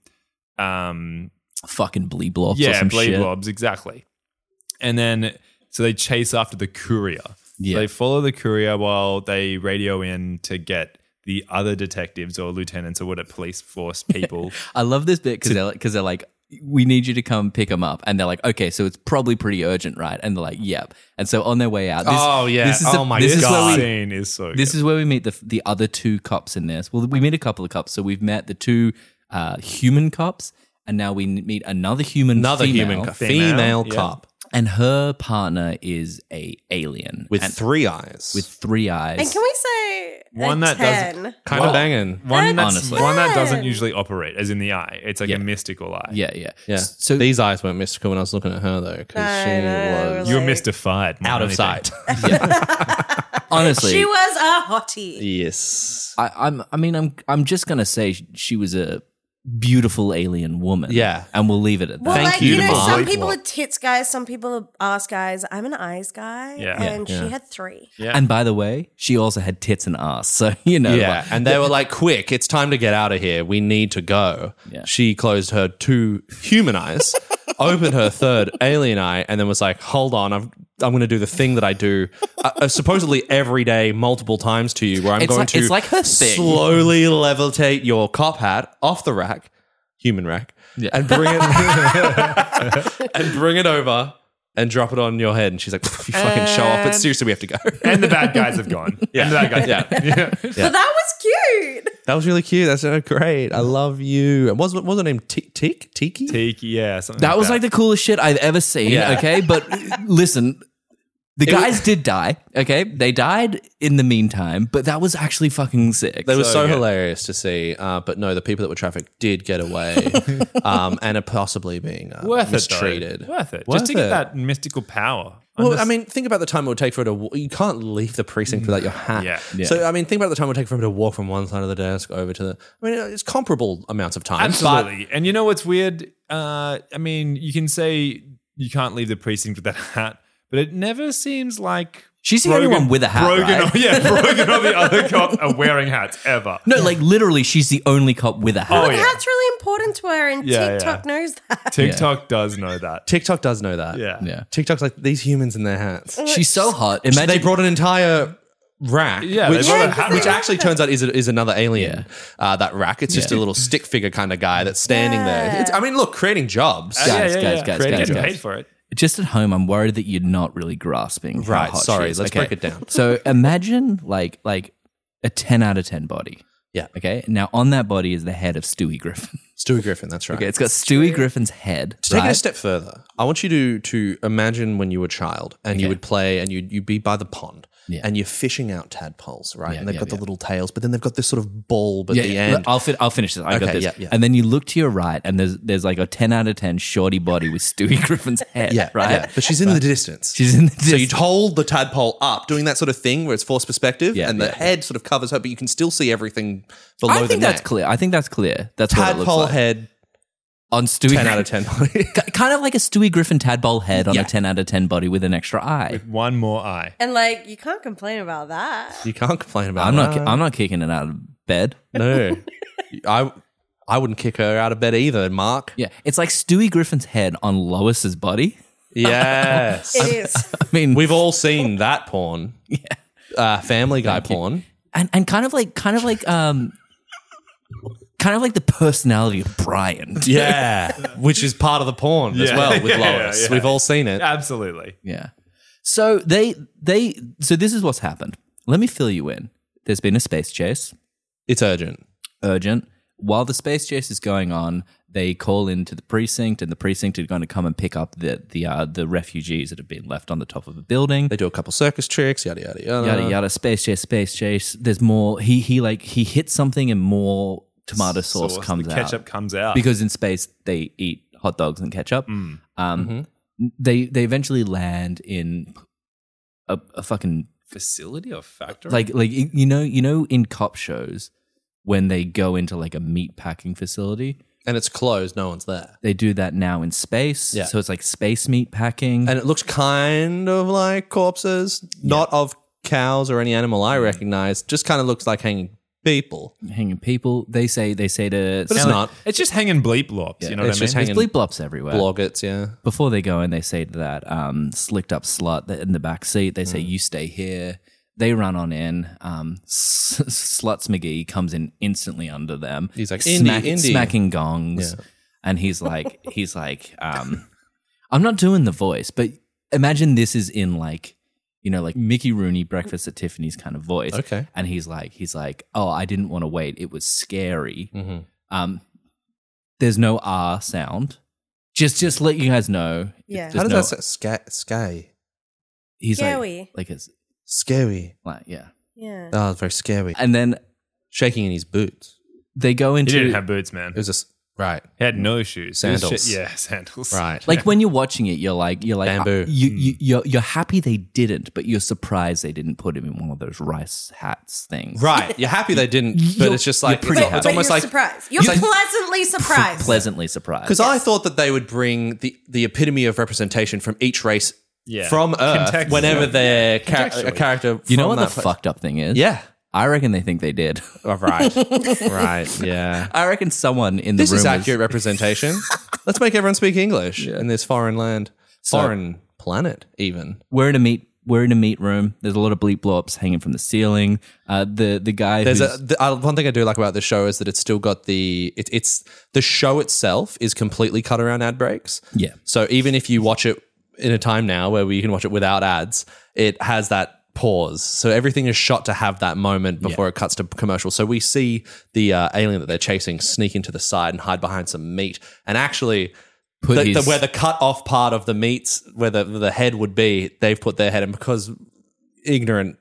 Fucking bleeblobs or yeah, some blade shit. blobs, exactly. And then so they chase after the courier. Yeah. So they follow the courier while they radio in to get the other detectives or lieutenants or what police force people. I love this bit because they're like, we need you to come pick them up, and they're like, okay, so it's probably pretty urgent, right? And they're like, yep. And so on their way out, Oh, yeah. this is Oh, my this is God. where we Scene is so This good. is where we meet the other 2 cops in this. Well, we meet a couple of cops. So we've met the 2 human cops, and now we meet another human Another female. human cop. Female, Female yeah. cop. and her partner is a alien with and 3 eyes. with 3 eyes. And can we say One a that doesn't- 10? kind of banging. One Honestly. that doesn't Yeah. usually operate, as in the eye. It's like Yeah. a mystical eye. yeah. Yeah. So These eyes weren't mystical when I was looking at her though, because I she know, was You were like- mystified. more out than of anything. sight. honestly, She was a hottie. Yes. I'm just gonna say she was a beautiful alien woman. Yeah. and we'll leave it at that. Well, Thank like, you, you know, Mark. some people are tits guys, some people are ass guys. I'm an eyes guy. Yeah. And Yeah. she had 3. Yeah. And by the way, she also had tits and ass, so you know. Yeah, and they were like, "Quick, it's time to get out of here. We need to go." Yeah. She closed her 2 human eyes, opened her 3rd alien eye, and then was like, "Hold on, I'm going to do the thing that I do supposedly every day, multiple times to you, where I'm It's going like- to it's like her thing. slowly levitate your cop hat off the rack, human rack, and bring it and bring it over." And drop it on your head, and she's like, "You fucking show off." But seriously, we have to go. And the bad guys have gone. Yeah. And the bad guys Yeah. But that was cute. That was really cute. That's so great. I love you. And what was her name? Tiki? Tiki, yeah. Something That was like the coolest shit I've ever seen. Yeah. Okay, but listen, the guys did die. Okay, they died in the meantime, but that was actually fucking sick. They were so good. hilarious to see. But no, the people that were trafficked did get away and are possibly being worth mistreated. it. Though. Worth it. Worth Just to get it. that mystical power. Well, I mean, think about the time it would take for her to. You can't leave the precinct without your hat. Yeah. So, I mean, think about the time it would take for him to walk from one side of the desk over to the. I mean, it's comparable amounts of time. Absolutely. And you know what's weird? I mean, you can say you can't leave the precinct with that hat, but it never seems like She's the only one with a hat, Brogan, right? Brogan or the other cop are wearing hats ever. No, like literally, she's the only cop with a hat. Oh, But yeah. that's really important to her, and Yeah, TikTok knows that. TikTok does know that. TikTok does know that. Yeah. Yeah. TikTok's like these humans in their hats. She's so hot. Imagine They brought an entire rack, Yeah, they which, brought a hat which rack. actually turns out is another alien. That rack, it's just a little stick figure kind of guy that's standing there. It's, I mean, look, creating jobs. Guys, guys, Getting guys. paid for it. just at home, I'm worried that you're not really grasping. how Right, hot sorry, she is. let's break it down. So imagine like a 10 out of 10 body. Yeah. Okay. Now on that body is the head of Stewie Griffin. Stewie Griffin, that's right. Okay. It's got Stewie Griffin's head. To take it right? a step further, I want you to imagine when you were a child and you would play and you'd be by the pond Yeah. and you're fishing out tadpoles, right? Yeah, and they've yeah, got the yeah. little tails, but then they've got this sort of bulb at the end. I'll finish this. I got Okay, this. yeah, yeah. And then you look to your right, and there's like a 10 out of 10 shorty body with Stewie Griffin's head. Yeah, right. yeah. But she's in the distance. She's in the So you distance. hold the tadpole up, doing that sort of thing where it's forced perspective, Yeah, and the yeah. head sort of covers her, but you can still see everything below I the think neck. that's clear. I think that's clear. That's what it looks Tadpole like. head, On Stewie 10 out of 10. Kind of like a Stewie Griffin tadpole head on Yeah. a 10 out of 10 body with an extra eye. One more eye. And like, you can't complain about that. You can't complain about I'm not. that. I'm not kicking it out of bed. No. I wouldn't kick her out of bed either, Mark. Yeah, it's like Stewie Griffin's head on Lois's body. Yes. It is. I mean, We've all seen that porn. Yeah. Family Guy porn. and kind of like the personality of Brian. Yeah. Which is part of the porn as Yeah. well with Yeah, Lois. yeah. We've all seen it. Absolutely. Yeah. So so this is what's happened. Let me fill you in. There's been a space chase. It's urgent. Urgent. While the space chase is going on, they call into the precinct, and the precinct are going to come and pick up the refugees that have been left on the top of a building. They do a couple circus tricks, yada, yada, yada. Yada yada. Space chase. There's more. He hits something, and more tomato sauce comes the out. ketchup comes out. Because in space they eat hot dogs and ketchup. They eventually land in a fucking facility or factory? like you know in cop shows when they go into like a meat packing facility. And it's closed. No one's there. They do that now in space. Yeah. So it's like space meat packing. And it looks kind of like corpses, not of cows or any animal I recognize. Just kind of looks like hanging people. hanging people. They say to But it's not. It's just hanging bleep lops. You know it's what I just mean? hanging- There's bleep blops everywhere. Bloggets, yeah. Before they go in, they say to that slicked up slut that in the back seat, they say, "You stay here." They run on in. Sluts McGee comes in instantly under them. He's like, smacking Indy. smacking gongs, Yeah. and he's like, I'm not doing the voice, but imagine this is in like, like Mickey Rooney Breakfast at Tiffany's kind of voice. Okay. And he's like, oh, I didn't want to wait. It was scary. Mm-hmm. There's no R sound. Just let you guys know. Yeah. How does that say? Sky. He's Scary. like it's Scary. like yeah. Yeah. Oh, very scary. And then Shaking in his boots. they go He into didn't have boots, man. It was just right. He had no shoes. It was Sandals. yeah, sandals. Right. like when you're watching it, you're like Bamboo. you're happy they didn't, but you're surprised they didn't put him in one of those rice hats things. Right. You're happy they didn't, but You're- it's just like you're pretty it's, happy. it's almost you're like surprised. You're pleasantly surprised. Pleasantly surprised. because I thought that they would bring the epitome of representation from each race Yeah. from Earth Contextually. whenever they're a Contextually. character. You know from what the that place. fucked up thing is? Yeah. I reckon they think they did. Oh, right. Right. Yeah. I reckon someone in the This room is was- accurate representation. Let's make everyone speak English in this foreign land, foreign planet, even. We're in a meat room. There's a lot of bleep blops hanging from the ceiling. The guy There's who's one thing I do like about this show is that it's still got it's the show itself is completely cut around ad breaks. Yeah. So even if you watch it in a time now where you can watch it without ads, it has that pause. So everything is shot to have that moment before it cuts to commercial. So we see the alien that they're chasing sneak into the side and hide behind some meat, and actually. Where the cut off part of the meats, where the head would be, they've put their head in because ignorant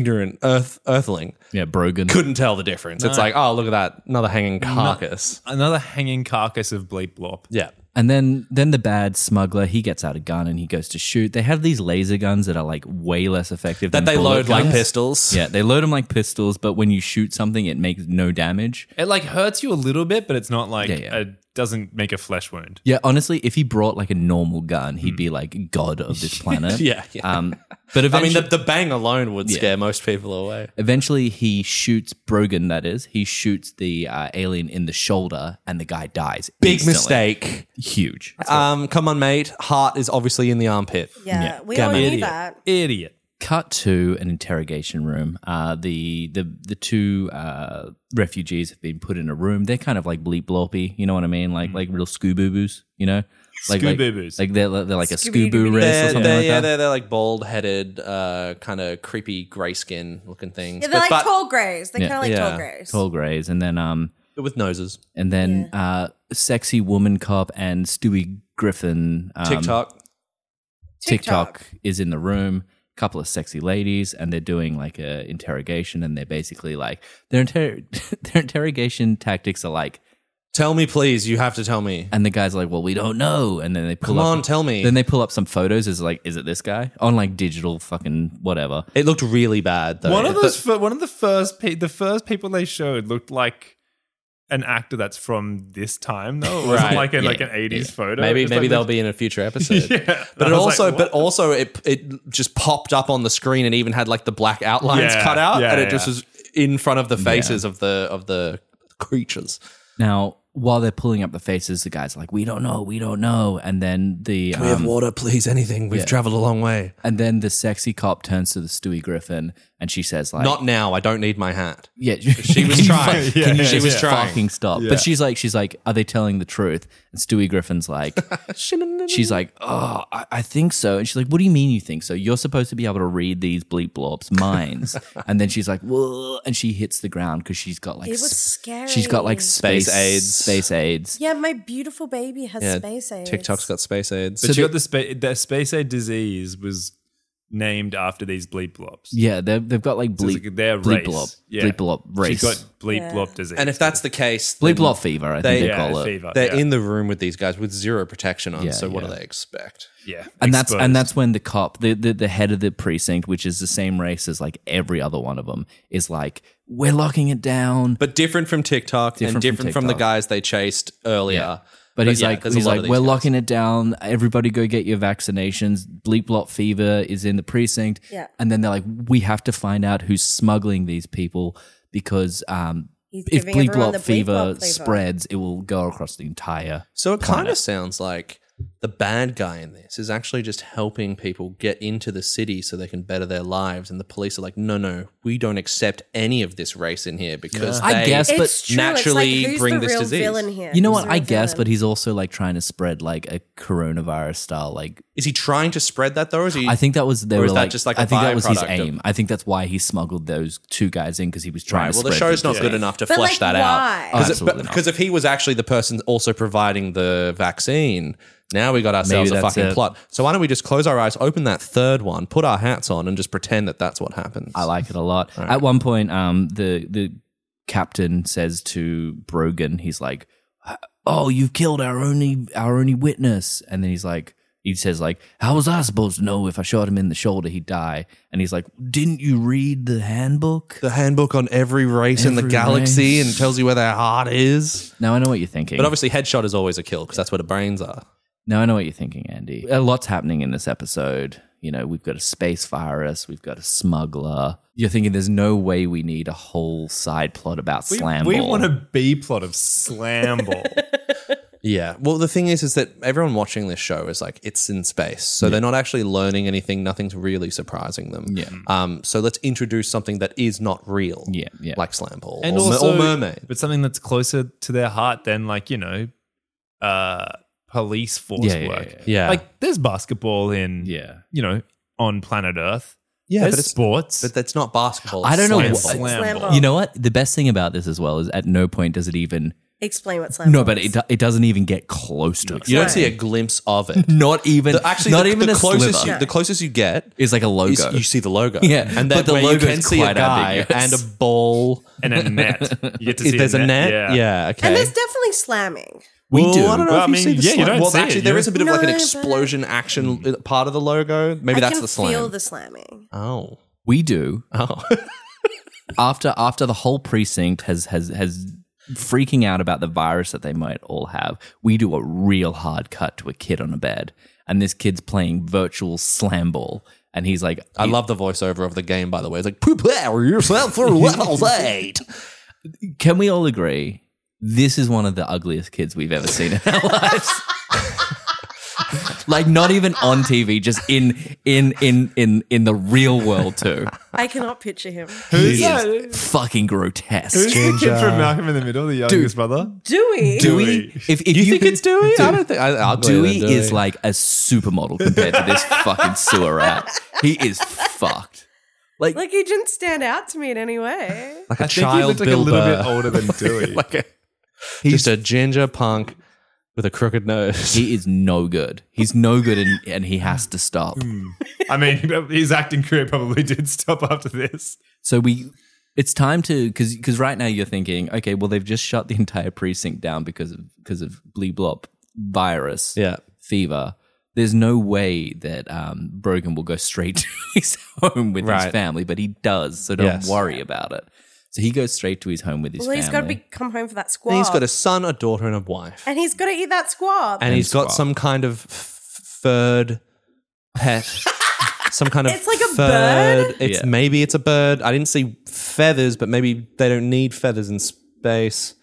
earthling Brogan. couldn't tell the difference. It's like, oh, look at that, another hanging carcass. Another hanging carcass of bleep blop. Yeah. And then the bad smuggler, he gets out a gun and he goes to shoot. They have these laser guns that are like way less effective That than they bullet load like guns. pistols. Yeah, they load them like pistols, but when you shoot something, it makes no damage. It like hurts you a little bit, but it's not like Yeah. it doesn't make a flesh wound. Yeah, honestly, if he brought like a normal gun, he'd be like god of this planet. Yeah. But I eventually, mean, the bang alone would scare most people away. eventually he shoots Brogan. That is, he shoots the alien in the shoulder, and the guy dies. Big instantly. mistake. Huge. Come on, mate. Heart is obviously in the armpit. Yeah. We Gamma all knew idiot. that. Idiot. Cut to an interrogation room. The two refugees have been put in a room. They're kind of like bleep bloppy, you know what I mean? Like real scoo-boo-boos, you know? Scoo-boo-boos. Like they're like a Scooby-Doo. scoo-boo race or They're, something they're, like yeah, that. they're like bald-headed, kind of creepy gray skin looking things. Yeah, they're like but tall greys. They're Yeah. kind of like Yeah. tall greys. Tall greys, and then with noses. sexy woman cop and Stewie Griffin TikTok is in the room. Couple of sexy ladies, and they're doing like a interrogation, and they're basically like their interrogation tactics are like, Tell me, please. You have to tell me. and the guy's like, well, we don't know, and then they pull Come up, on, tell me. Then they pull up some photos. Is like, is it this guy on like digital fucking whatever? It looked really bad, though. One of the first people they showed looked like an actor that's from this time, though. It wasn't Right. like an Yeah. 80s photo. Maybe It's maybe like they'll this- be in a future episode. Yeah. But I it was also, like, but what? also, it just popped up on the screen and even had like the black outlines Yeah, cut out, yeah, and it just yeah. was in front of the faces of the creatures. Now, while they're pulling up the faces, the guy's like, we don't know, and then the We have water, please. Anything. We've traveled a long way. and then the sexy cop turns to the Stewie Griffin, and she says like, Not now. I don't need my hat. Yeah, She was trying. Can you she was just trying. fucking stop? But she's like, are they telling the truth? And Stewie Griffin's like, she's like, oh, I think so. And she's like, what do you mean you think so? You're supposed to be able to read these bleep blops minds. And then she's like, whoa, and she hits the ground because she's got like It was scary. She's got like Space AIDS. Space AIDS. Yeah, my beautiful baby has Yeah, space AIDS. TikTok's got space AIDS. But you got the space aid disease was named after these bleep blops. Yeah, they've got like So it's bleep, like their bleep race. blop, Yeah. bleep blop race, She's got bleep Yeah. blop disease. And if that's the case, bleep then blop fever. I think they- they yeah, call it. fever. they're yeah. in the room with these guys with zero protection on. Yeah, so what yeah. do they expect? Yeah. And exposed. that's when the cop, the head of the precinct, which is the same race as like every other one of them, is like, we're locking it down. But different from TikTok and Different from different from the TikTok. guys they chased earlier. Yeah. But he's yeah, like, there's a lot of these we're guys. locking it down. Everybody go get your vaccinations. Bleep blop fever is in the precinct. Yeah. And then they're like, we have to find out who's smuggling these people because He's if giving bleep everyone blop the bleep fever blop fever. spreads, it will go across the entire. So it kind of sounds like the bad guy in this is actually just helping people get into the city so they can better their lives. And the police are like, no, we don't accept any of this race in here because I they guess, but It's true. naturally it's like, who's bring the this real disease. villain here? You know Who's what? the I real guess, villain? but he's also like trying to spread like a coronavirus style like. Is he trying to spread that though? Or is he? I think that was they or were is that like, just like I a think that was his byproduct of- aim. I think that's why he smuggled those two guys in because he was trying Right. to. Well, the spread show's not the good disease. enough to But, flesh like, that why? out. Absolutely not. Because if he was actually the person also providing the vaccine, Now we got ourselves Maybe a that's fucking it. plot. So why don't we just close our eyes, open that third one, put our hats on, and just pretend that that's what happens? I like it a lot. At one point, the captain says to Brogan, he's like, "Oh, you've killed our only witness," and then he says like, "How was I supposed to know if I shot him in the shoulder he'd die?" And he's like, "Didn't you read the handbook?" The handbook on every race in the Every galaxy race. and tells you where their heart is. Now I know what you're thinking. But obviously, headshot is always a kill because that's where the brains are. Now I know what you're thinking, Andy. A lot's happening in this episode. You know, we've got a space virus, we've got a smuggler. You're thinking there's no way we need a whole side plot about Slamball. We want a B plot of Slamball. Yeah. Well, the thing is that everyone watching this show is like, it's in space. So they're not actually learning anything. Nothing's really surprising them. Yeah. So let's introduce something that is not real. Yeah, yeah. Like Slamball And or, also, or Mermaid. but something that's closer to their heart than like, police force Yeah, yeah, work. yeah. Like there's basketball in, Yeah. on planet Earth. Yeah, There's but it's sports. But that's not basketball. I don't know It's what- Slamball. Slamball. You know what? The best thing about this as well is at no point does it even... Explain what Slamball No, but is. it doesn't even get close to it. You don't see a glimpse of it. Not even, not even a closest sliver. the closest you get Is like a logo. is you see the logo. Yeah, and but then the where you logo can is see a quite guy ambiguous. and a ball. and a net. You get to If see there's a net, Yeah. okay. And there's definitely slamming. We Well, do. I don't know Well, if I you mean, see the yeah, you slam. don't Well, see it. actually, there is a bit of like an No, but- explosion action part of the logo. Maybe I that's can the slam. feel the slamming. Oh. We do. Oh. After the whole precinct has freaking out about the virus that they might all have, we do a real hard cut to a kid on a bed, and this kid's playing virtual Slamball, and he's like, I love the voiceover of the game, by the way. It's like, prepare yourself for levels 8. Can we all agree this is one of the ugliest kids we've ever seen in our lives? Like not even on TV, just in the real world too. I cannot picture him. Who's He that? is fucking grotesque. Who's the kid from Malcolm in the Middle, the youngest brother? Dewey. Dewey, if You think could- it's Dewey? I don't think. I'll go with Dewey is like a supermodel compared to this fucking sewer rat. He is fucked. Like Like he didn't stand out to me in any way. like a I think he child looked like a Bill little Burr. bit older than Dewey. Like just a ginger punk with a crooked nose. he is no good. He's no good, and he has to stop. I mean, his acting career probably did stop after this. So it's time to because right now you're thinking, okay, well they've just shut the entire precinct down because of Bleeblop virus, Yeah. fever. There's no way that Brogan will go straight to his home with his Right. family, but he does. So don't Yes. worry about it. So he goes straight to his home with his Well, family. he's got to come home for that squab. And he's got a son, a daughter, and a wife. and he's got to eat that squab. And he's got some kind of furred pet. Some kind of It's like a furred. bird? It's Yeah. maybe it's a bird. I didn't see feathers, but maybe they don't need feathers in space.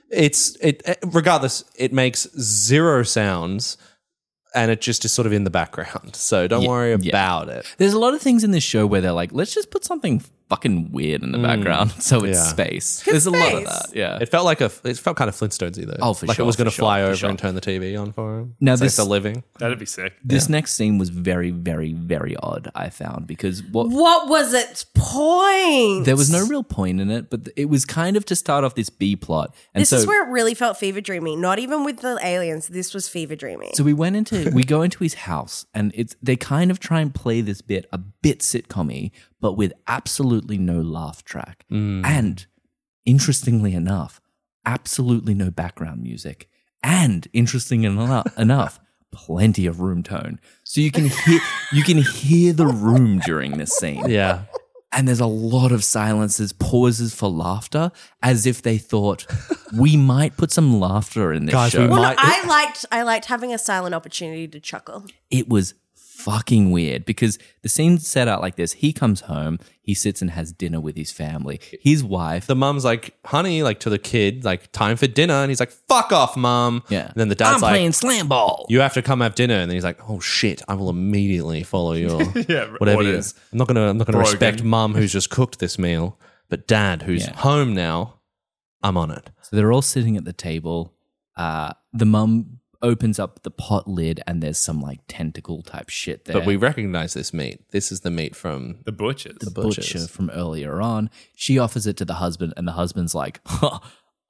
Regardless, it makes zero sounds, and it just is sort of in the background. So don't worry about it. There's a lot of things in this show where they're like, let's just put something fucking weird in the background so it's Yeah. space. Good There's a lot of space. that. Yeah. It felt kind of Flintstonesy though. Oh, for like sure, it was going to for sure, fly for over sure. and turn the TV on for him. Now It's like this- the living. That'd be sick. This next scene was very, very, very odd, I found, because what was its point? there was no real point in it, but it was kind of to start off this B plot. And This so, is where it really felt fever dreamy. Not even with the aliens. This was fever dreamy. so we go into his house, and they kind of try and play this bit a bit sitcom-y, but with absolutely no laugh track. And interestingly enough, absolutely no background music. And interesting enough, plenty of room tone. So you can hear the room during this scene. Yeah. And there's a lot of silences, pauses for laughter, as if they thought we might put some laughter in this Guys, show. we well, no, might- I liked having a silent opportunity to chuckle. It was fucking weird because the scene's set out like this. He comes home, he sits and has dinner with his family. His wife, The mum's like, honey, like to the kid, like time for dinner. And he's like, fuck off, mum. yeah. And then the dad's I'm like, playing slam ball. you have to come have dinner. And then he's like, oh shit, I will immediately follow your Yeah, whatever you. orders. I'm not gonna Brogan. respect mum who's just cooked this meal, but dad who's Yeah. home now, I'm on it. So they're all sitting at the table. The mum opens up the pot lid and there's some like tentacle type shit there. But we recognize this meat. This is the meat from The butchers. Butcher from earlier on. She offers it to the husband, and the husband's like, huh,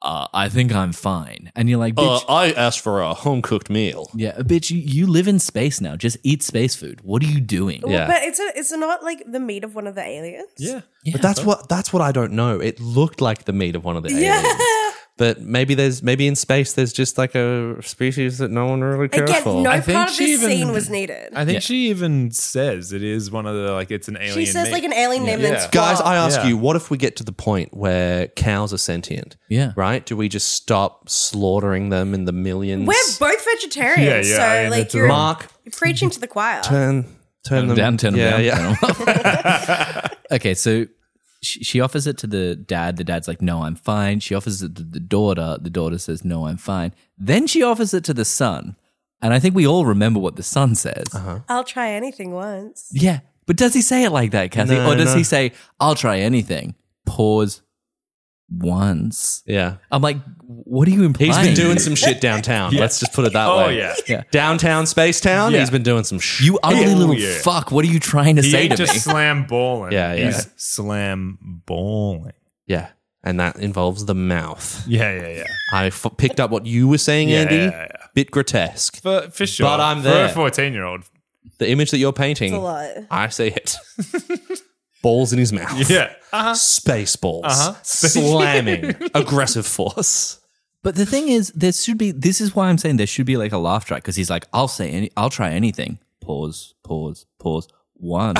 I think I'm fine. And you're like, bitch, I asked for a home cooked meal. yeah, bitch, you live in space now. Just eat space food. What are you doing? Yeah. But it's not like the meat of one of the aliens. Yeah. But that's what I don't know. It looked like the meat of one of the aliens. But maybe in space there's just like a species that no one really cares Again, for. no I think part of she this even- scene was needed. I think she even says it is one of the, like, it's an alien. She says meat. like an alien name, then Yeah. squat. Guys, I ask Yeah. you, what if we get to the point where cows are sentient? Yeah. Right? Do we just stop slaughtering them in the millions? We're both vegetarians, Yeah, so I mean, like it's a- you're Mark, preaching to the choir. turn them Down, turn 'em yeah, down, yeah. turn 'em up. Okay, so she offers it to the dad. The dad's like, no, I'm fine. She offers it to the daughter. The daughter says, no, I'm fine. Then she offers it to the son. And I think we all remember what the son says. I'll try anything once. Yeah. But does he say it like that, Kathy? No, or does no. he say, I'll try anything? Pause once. Yeah. I'm like, what are you implying? He's been doing some shit downtown. Let's just put it that Oh, way. yeah. Downtown Space Town, Yeah. he's been doing some shit. You ugly Yeah. little Yeah. fuck. What are you trying to He say ain't to just me? slam balling. Yeah, yeah. He's slam balling. Yeah. And that involves the mouth. Yeah. I picked up what you were saying, Yeah, Andy. yeah. Bit grotesque. For sure. But I'm For there. a 14-year-old. The image that you're painting, It's a lot. I see it. Balls in his mouth. Yeah. Space balls. Uh-huh. Slamming. Aggressive force. But the thing is, there should be. This is why I'm saying there should be like a laugh track because he's like, I'll try anything. Pause. Once.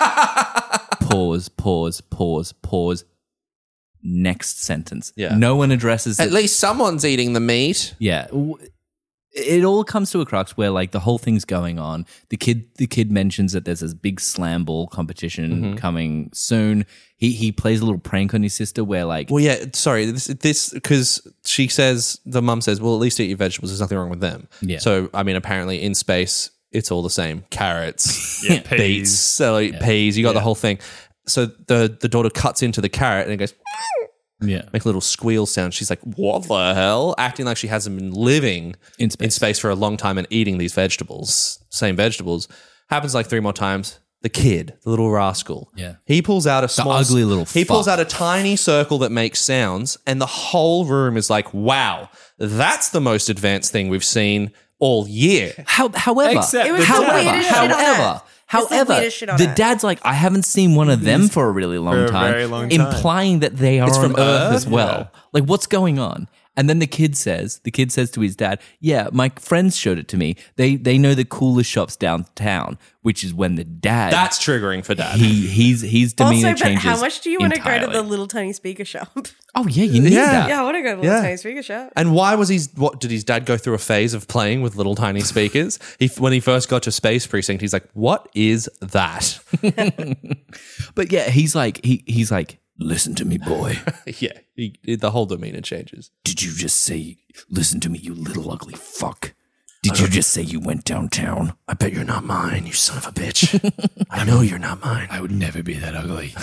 Pause. Next sentence. Yeah. No one addresses At it. least someone's eating the meat. Yeah. It all comes to a crux where like the whole thing's going on. The kid mentions that there's this big slam ball competition coming soon. He plays a little prank on his sister where like Well, yeah, sorry. This because she says, the mum says, well, at least eat your vegetables. There's nothing wrong with them. Yeah. So, I mean, apparently in space, it's all the same. Carrots, Yeah, beets, peas. celery, peas. You got the whole thing. So the daughter cuts into the carrot and it goes, yeah. make a little squeal sound. She's like, what the hell? Acting like she hasn't been living In space. for a long time and eating these vegetables, same vegetables. Happens like 3 more times. The kid, the little rascal. Yeah. He pulls out a small ugly little He pulls fuck. out a tiny circle that makes sounds, and the whole room is like, wow, that's the most advanced thing we've seen all year. However, Except It was the the dad. weirdest shit on however, It's the however, weirdest shit on the Earth. dad's like, I haven't seen one of them for a really long For a time, very long time. implying that they are It's on from Earth Earth? as well. Like, what's going on? And then the kid says to his dad, yeah, my friends showed it to me. They know the coolest shops downtown, which is when the dad That's triggering for dad. his demeanor Also, but changes. how much do you want to go to entirely. the little tiny speaker shop? Oh yeah, you need Yeah. that. Yeah, I want to go to the little Yeah. tiny speaker shop. And why was what did his dad go through a phase of playing with little tiny speakers? When he first got to Space Precinct, he's like, what is that? But yeah, he's like, listen to me, boy. Yeah, the whole demeanor changes. Did you just say, listen to me, you little ugly fuck? Did you just say you went downtown? I bet you're not mine, you son of a bitch. I know you're not mine. I would never be that ugly.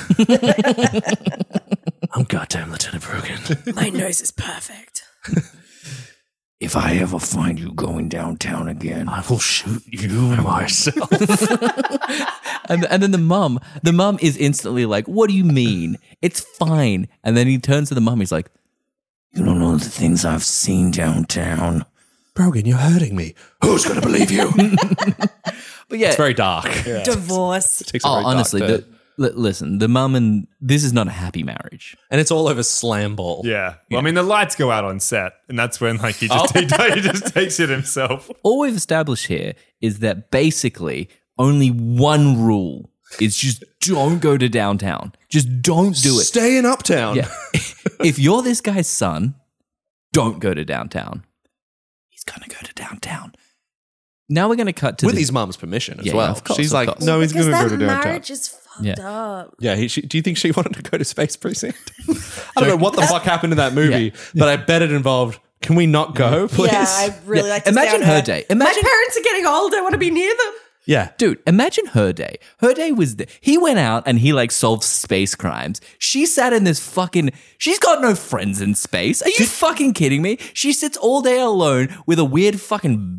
I'm goddamn Lieutenant Brogan. My nose is perfect. If I ever find you going downtown again, I will shoot you myself. and then the mum is instantly like, what do you mean? It's fine. And then he turns to the mum, he's like, you don't know the things I've seen downtown. Brogan, you're hurting me. Who's going to believe you? But yeah, It's very dark. Divorce. Takes a oh, very dark honestly, turn. listen, the mum and this is not a happy marriage. And it's all over slam ball. Yeah. Well, I mean, the lights go out on set, and that's when like he just takes it himself. All we've established here is that basically only one rule is just don't go to downtown. Just don't do it. Stay in Uptown. Yeah. If you're this guy's son, don't go to downtown. He's going to go to downtown. Now we're going to cut to With the- his mum's permission as Yeah, well. of course, She's of like, course. no, he's Because going to that go to downtown. marriage is fucked Yeah. up. Yeah, do you think she wanted to go to Space Precinct? I don't know what the fuck happened in that movie, but I bet it involved, can we not go, please? Yeah, I really like to Imagine stay on her Earth. day. My Imagine, parents are getting old. I want to be near them. Yeah. dude, imagine her day. Her day was, he went out and he like solved space crimes. She sat in this she's got no friends in space. Are you fucking kidding me? She sits all day alone with a weird fucking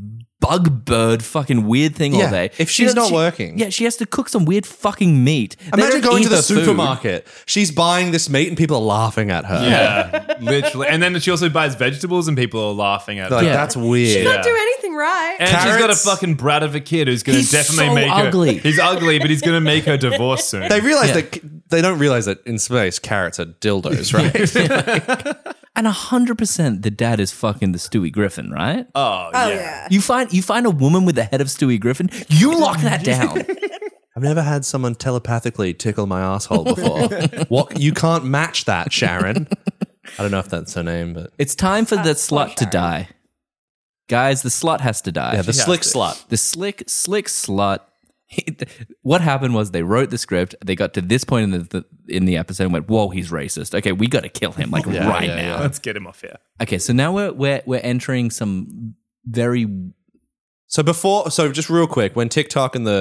bug bird fucking weird thing all Yeah, day. if she's not working. Yeah, she has to cook some weird fucking meat. They Imagine don't going eat to the food. supermarket. She's buying this meat and people are laughing at her. Yeah, literally. And then she also buys vegetables and people are laughing at her. Like, Yeah. that's weird. Not do anything right. And she's got a Carrots. fucking brat of a kid who's going to He's definitely so make her. ugly. He's ugly, but he's going to make her divorce soon. They realize Yeah. that they don't realize that in space carrots are dildos, right? And 100% the dad is fucking the Stewie Griffin, right? Oh yeah. You find a woman with the head of Stewie Griffin, you lock that down. I've never had someone telepathically tickle my asshole before. What? You can't match that, Sharon. I don't know if that's her name, but It's time for the slut to die. Guys, the slut has to die. yeah, the slick slut. The slick slut. What happened was they wrote the script. They got to this point in the episode and went, "Whoa, he's racist. Okay, we got to kill him right now." Let's get him off here. Okay, so now we're entering some very So just real quick, when TikTok and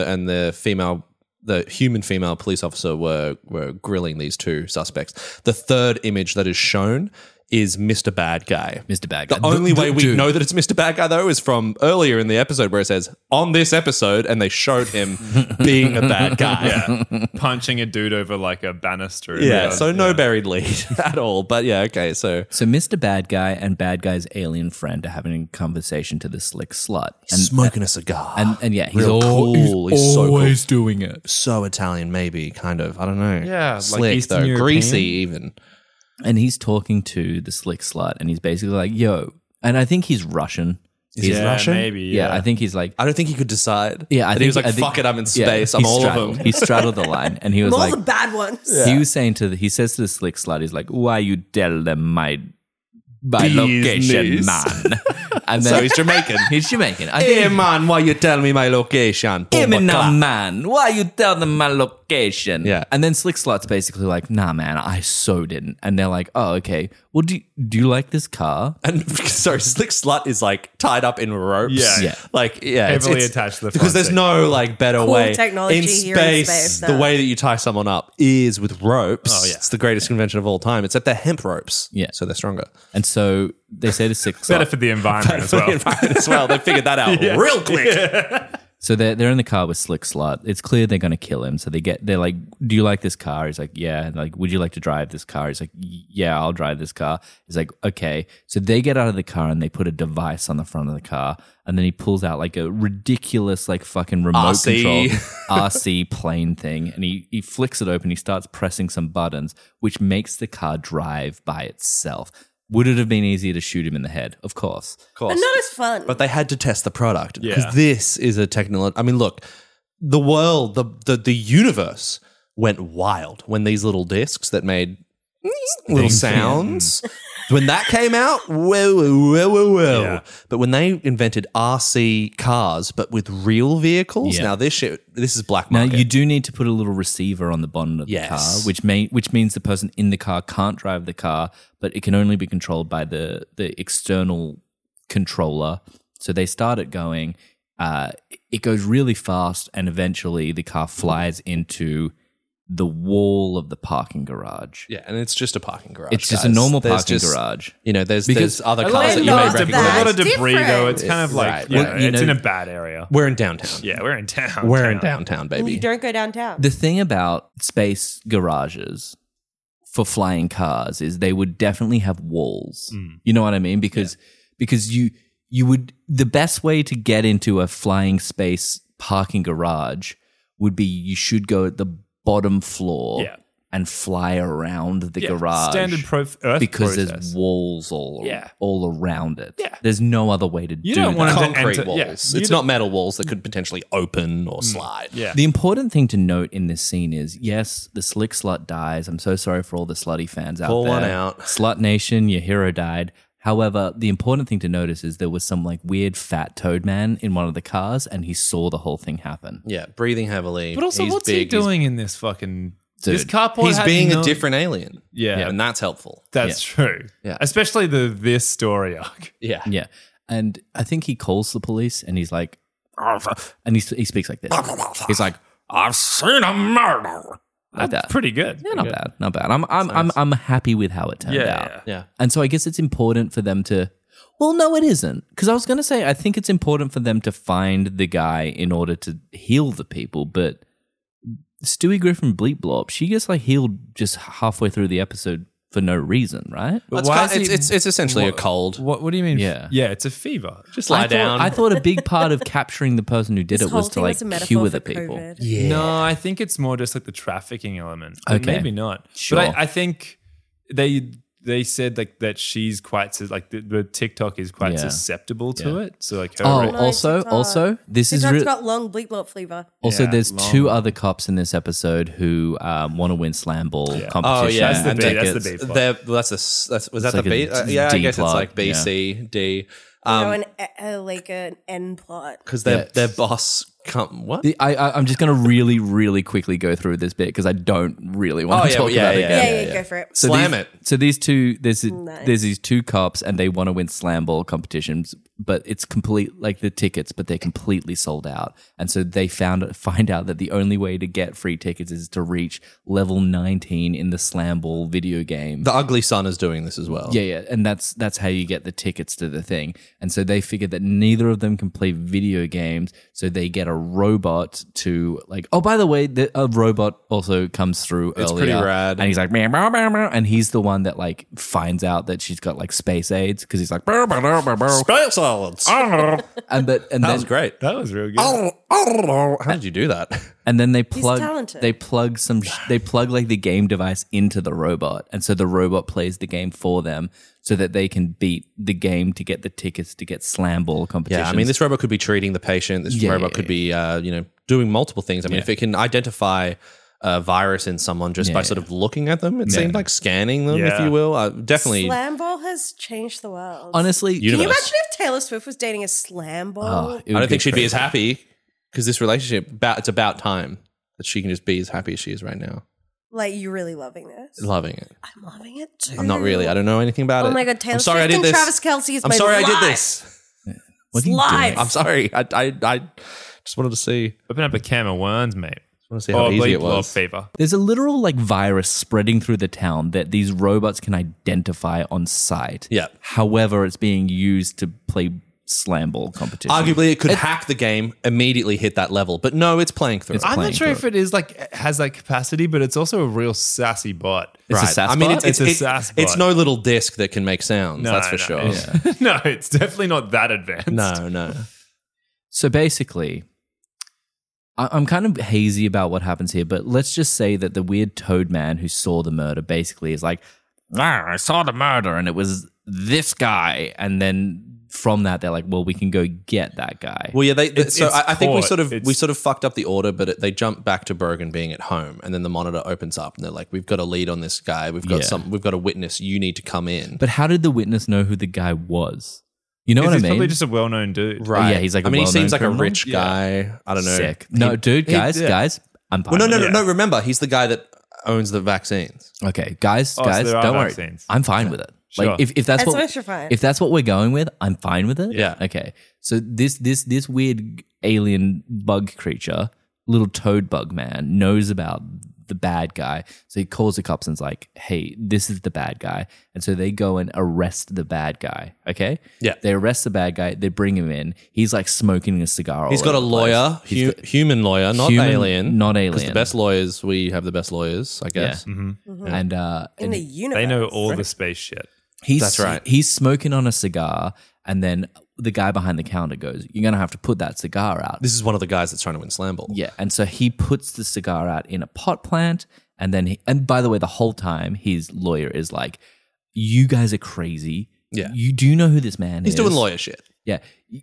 the human female police officer were grilling these two suspects, the third image that is shown is Mr. Bad Guy. Mr. Bad Guy. The only way we Dude. know that it's Mr. Bad Guy, though, is from earlier in the episode where it says, on this episode, and they showed him being a bad guy. Yeah, punching a dude over like a banister. Yeah, so no buried lead at all. But yeah, okay, so So Mr. Bad Guy and Bad Guy's alien friend are having a conversation to the slick slut. And smoking a cigar. and yeah, he's Real cool. He's so cool. doing it. So Italian, maybe, kind of. I don't know. Yeah, like Slick, Eastern though. European. Greasy, even. And he's talking to the slick slut, and he's basically like, "Yo," and I think he's Russian. He's Russian? Maybe. Yeah, I think he's like, I don't think he could decide. yeah, I That think he was like, I think- fuck it, I'm in yeah, space. I'm he all straddled- of them. He straddled the line, and he was All like, the bad ones. he was saying he says to the slick slut, he's like, "Why you tell them my Business. location, man?" And then So he's Jamaican. he's Jamaican. I Hey think, man, why you tell me my location? "Hey, Bomba now, clap. man, why you tell them my location?" Yeah. And then Slick Slut's basically like, "Nah, man, I so didn't." And they're like, "Oh, okay. Well, do you like this car?" And sorry, Slick Slut is like tied up in ropes. Yeah. Yeah. Like, yeah. Heavily attached to the because front there's seat. no like better Cool way. technology in here in space, space, the no. way that you tie someone up is with ropes. Oh, yeah. It's the greatest convention of all time, except they're hemp ropes. Yeah. So they're stronger. And so they say to Slick Better Slut, for the environment as well. as well. They figured that out real quick. so they're in the car with Slick Slut. It's clear they're going to kill him. So they're like, "Do you like this car?" He's like, "Yeah." And like, "Would you like to drive this car?" He's like, "Yeah, I'll drive this car." He's like, "Okay." So they get out of the car and they put a device on the front of the car, and then he pulls out like a ridiculous like fucking remote RC. control RC plane thing, and he flicks it open. He starts pressing some buttons, which makes the car drive by itself. Would it have been easier to shoot him in the head? Of course. But not as fun. But they had to test the product because Yeah. this is a technology. I mean, look, the world, the universe went wild when these little discs that made little sounds. When that came out, well. Yeah. But when they invented RC cars, but with real vehicles, Yeah. now this is black Now market. you do need to put a little receiver on the bonnet of the Yes. car, which means the person in the car can't drive the car, but it can only be controlled by the external controller. So they start it going. It goes really fast, and eventually the car flies into the wall of the parking garage. Yeah, and it's just a parking garage. It's just a guys. normal There's parking just- garage. You know, there's Because other A cars lot that of you may not recognize. a lot of That's debris though. It's different. kind of like Right. yeah, Well, you it's in know- a bad area. We're in downtown. Yeah, we're in town. We're in downtown, you baby. don't go downtown. The thing about space garages for flying cars is they would definitely have walls. You know what I mean? Because you would, the best way to get into a flying space parking garage would be you should go at the bottom floor Yeah. and fly around the Yeah, garage. standard Earth because process. there's walls all around it. Yeah. There's no other way to You do don't that. want to Concrete enter, walls. yeah, It's you not metal walls that could potentially open or slide. Yeah. The important thing to note in this scene is, yes, the slick slut dies. I'm so sorry for all the slutty fans out Pull there. one out. Slut Nation, your hero died. However, the important thing to notice is there was some like weird fat toad man in one of the cars, and he saw the whole thing happen. Yeah, breathing heavily. But also, He's what's big, he doing in this fucking? This Dude. carport. He's had being no- a different alien. Yeah. and that's helpful. That's true. Yeah. Especially this story arc. Yeah. Yeah. And I think he calls the police, and he's like, and he speaks like this. He's like, "I've seen a murder." Like that. Pretty good. Yeah, not bad. I'm happy with how it turned Yeah, out. yeah. Yeah. And so I guess it's important for them to. Well, no, it isn't. Because I was going to say, I think it's important for them to find the guy in order to heal the people. But Stewie Griffin Bleep Blop, she gets like healed just halfway through the episode for no reason, right? But It's, why kind- is he- it's essentially a cold. What do you mean? Yeah. Yeah, it's a fever. Just lie down. I thought a big part of capturing the person who did This it whole was to thing like was a metaphor cure for the people. COVID. No, I think it's more just like the trafficking element. But Okay. maybe not. Sure. But I think they said like that she's quite like the TikTok is quite Yeah. susceptible to Yeah. it. So like her. Oh, No, also, TikTok. this is TikTok's real. got long bleep blop flavor. Also, Yeah, there's long. 2 other cops in this episode who want to win slam ball competition. Oh yeah, That's the and B- that's tickets. the B plot. Was that like the B? a Yeah, I D guess plot, it's like B, C, D. Like an end plot. Because Yeah. their boss come what? I'm just going to really, really quickly go through this bit because I don't really want Oh, to yeah, talk yeah, about it yeah, again. Yeah, go for it. So Slam these, it. So these two, there's Nice. these 2 cops, and they want to win slam ball competitions, but it's complete like the tickets, but they're completely sold out. And so they find out that the only way to get free tickets is to reach level 19 in the slam ball video game. The ugly son is doing this as well. Yeah, and that's how you get the tickets to the thing. And so they figure that neither of them can play video games, so they get a robot to like. Oh, by the way, a robot also comes through. It's earlier, pretty rad. and he's like, meow, meow, meow, meow, and he's the one that like finds out that she's got like space aids because he's like, "Brr, brr, brr, brr, brr." Space salads. and That then was great. That was real good. How did you do that? and then they plug talented. they plug like the game device into the robot, and so the robot plays the game for them so that they can beat the game to get the tickets to get slam ball competitions. Yeah, I mean, this robot could be treating the patient. This Yeah, robot yeah, could be, doing multiple things. I mean, if it can identify a virus in someone just by sort of looking at them, it seemed like scanning them, if Yeah. you will. Definitely. Slam ball has changed the world. honestly, Can you Universe. imagine if Taylor Swift was dating a slam ball? Oh, it I would don't think she'd be as crazy. happy because this relationship, it's about time that she can just be as happy as she is right now. Like, you're really loving this? Loving it. I'm loving it too. I'm not really. I don't know anything about it. Oh my god, Taylor I'm sorry Swift I and did this. Travis Kelce is I'm my sorry I life. did this. What are you Live. doing? I'm sorry. I just wanted to see. Open up a can of worms, mate. I want to see how Oh, easy bleep it blop was. fever. There's a literal like virus spreading through the town that these robots can identify on sight. Yeah. However, it's being used to play slam ball competition. Arguably, it could hack the game, immediately hit that level, but no, it's playing through. It's it. I'm playing not sure through if it is like has that capacity, but it's also a real sassy bot. It's a sass I mean, bot? it's It's a sass it's bot. no little disc that can make sounds. that's for sure. It's, no, it's definitely not that advanced. No. So basically, I'm kind of hazy about what happens here, but let's just say that the weird toad man who saw the murder basically is like, I saw the murder and it was this guy. And then from that, they're like, well, we can go get that guy. Well, yeah. It's I think we caught. sort of fucked up the order, but they jump back to Bergen being at home, and then the monitor opens up, and they're like, "We've got a lead on this guy. We've got Yeah. we've got a witness. You need to come in." But how did the witness know who the guy was? You know what I He's mean? probably just a well-known dude. Right. yeah, he's like I a mean, he seems well-known like a criminal. rich guy. I don't know. Sick. No, dude, guys, yeah. I'm fine. Well, no. with it. No. Remember, he's the guy that owns the vaccines. Okay, guys, so there are don't worry. vaccines. I'm fine with it. Sure. Like if that's As what long as you're fine. if that's what we're going with, I'm fine with it. Yeah. Okay. So this weird alien bug creature, little toad bug man, knows about the bad guy. So he calls the cops and's like, "Hey, this is the bad guy." And so they go and arrest the bad guy. Okay. Yeah. They arrest the bad guy. They bring him in. He's like smoking a cigar. He's all got a over the place. lawyer, He's got- human lawyer, not Human, alien. not 'Cause alien. the best lawyers, we have the best lawyers, I guess. Yeah. in And the universe. They know all the space shit. That's right. He's smoking on a cigar, and then the guy behind the counter goes, "You're gonna have to put that cigar out." This is one of the guys that's trying to win Slam Ball. Yeah, and so he puts the cigar out in a pot plant, and then and by the way, the whole time his lawyer is like, "You guys are crazy. Yeah. you do you know who this man He's is?" doing lawyer shit. Yeah,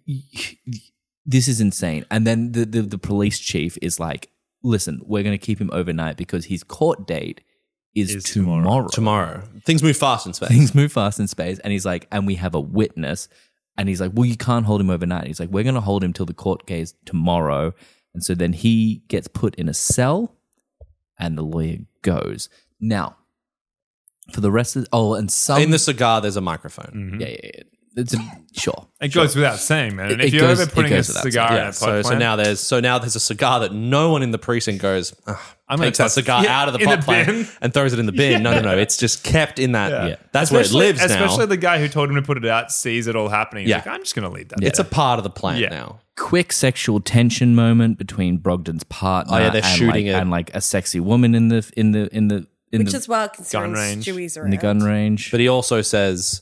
this is insane. And then the police chief is like, "Listen, we're gonna keep him overnight because his court date is tomorrow." Tomorrow. Things move fast in space. Things move fast in space. And he's like, and we have a witness. And he's like, well, you can't hold him overnight. He's like, we're going to hold him till the court case tomorrow. And so then he gets put in a cell and the lawyer goes. Now, for the rest of, and some. In the cigar, there's a microphone. yeah. Sure. It goes without saying, man. And It if you're goes- ever putting it a goes without cigar in Yeah, a so pot plant, now there's a cigar that no one in the precinct goes. I'm gonna Takes that toss- cigar yeah, out of the in pot the plant bin. and throws it in the bin. No, it's just kept in that. Yeah. That's where it lives now. Especially the guy who told him to put it out sees it all happening. He's Yeah. like, I'm just going to leave that. It's there. a part of the plant Yeah. now. Quick sexual tension moment between Brogdon's partner Oh, yeah, they're and shooting like, it. and like a sexy woman in the Which is well considering gun range. Stewie's around. in the gun range. But he also says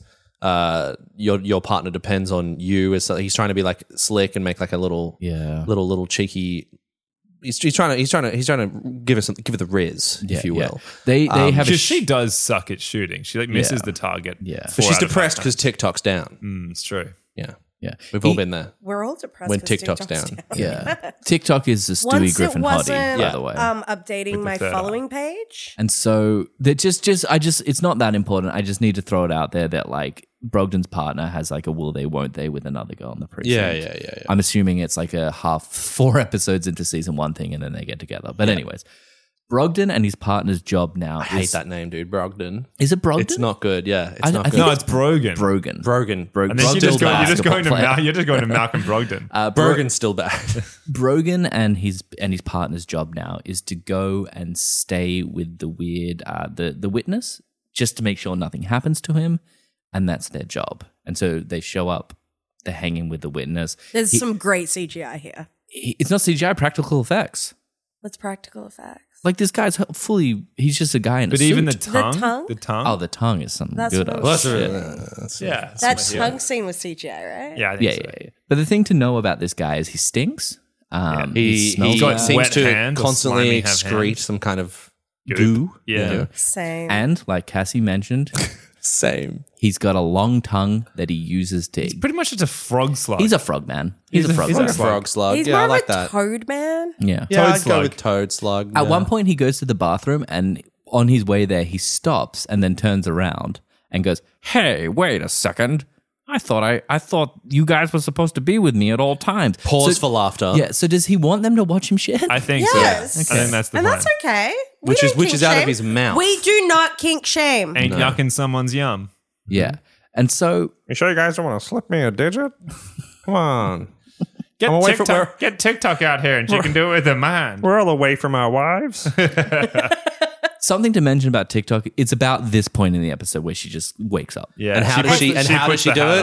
your partner depends on you. He's trying to be like slick and make like a little little cheeky. He's trying to give it the riz, if you will. They have a She does suck at shooting. She like misses the target. Yeah. But 4 she's out of 5 depressed times. because TikTok's down. It's true. Yeah, yeah. we've all been there. We're all depressed When 'cause TikTok's down. Yeah. TikTok is a Stewie Once Griffin it wasn't hottie, by the way. updating my third following page. And so they it's not that important. I just need to throw it out there that like Brogdon's partner has like a will they won't they with another girl in the precinct. Yeah. I'm assuming it's like a 4 episodes into season 1 thing and then they get together. But anyways, Brogdon and his partner's job now I hate that name, dude. Brogdon. Is it Brogdon? It's not good. Yeah, it's I not think good. No, it's Brogan. Brogan. Brogan. And then you're just going to Malcolm Brogdon. Brogan's still bad. Brogan and his partner's job now is to go and stay with the weird the witness just to make sure nothing happens to him, and that's their job. And so they show up, they're hanging with the witness. There's some great CGI here. It's not CGI, practical effects. What's practical effects? Like this guy's he's just a guy in a But suit. even the tongue? tongue. Oh, the tongue is something That's good. what I Oh, was shit. yeah. That something- tongue scene was CGI, right? Yeah, I think Yeah, so. yeah. But the thing to know about this guy is he stinks. He smells got bad. seems wet to hands or constantly slimy have excrete hands. some kind of Goo. goo. Yeah. Same. And like Cassie mentioned, Same. he's got a long tongue that he uses to. Pretty much just a frog slug. He's a frog man. He's a frog He's man. a frog slug. He's Yeah, more I of like a that. toad man. Yeah. Yeah, Toad I'd slug. go with toad slug. At yeah. one point, he goes to the bathroom and on his way there, he stops and then turns around and goes, "Hey, wait a second. I thought you guys were supposed to be with me at all times." Pause So- for laughter. Yeah. So does he want them to watch him shit? I think Yes. so. I think that's the And plan. that's okay. We Which is- don't which kink is out of shame. his mouth. We do not kink shame. Ain't yucking someone's yum. Yeah. And so You sure you guys don't want to slip me a digit? Come on. Get I'm away from TikTok out here and she can do it with her mind. We're all away from our wives. something to mention about TikTok, it's about this point in the episode where she just wakes up. Yeah. And how does she do it?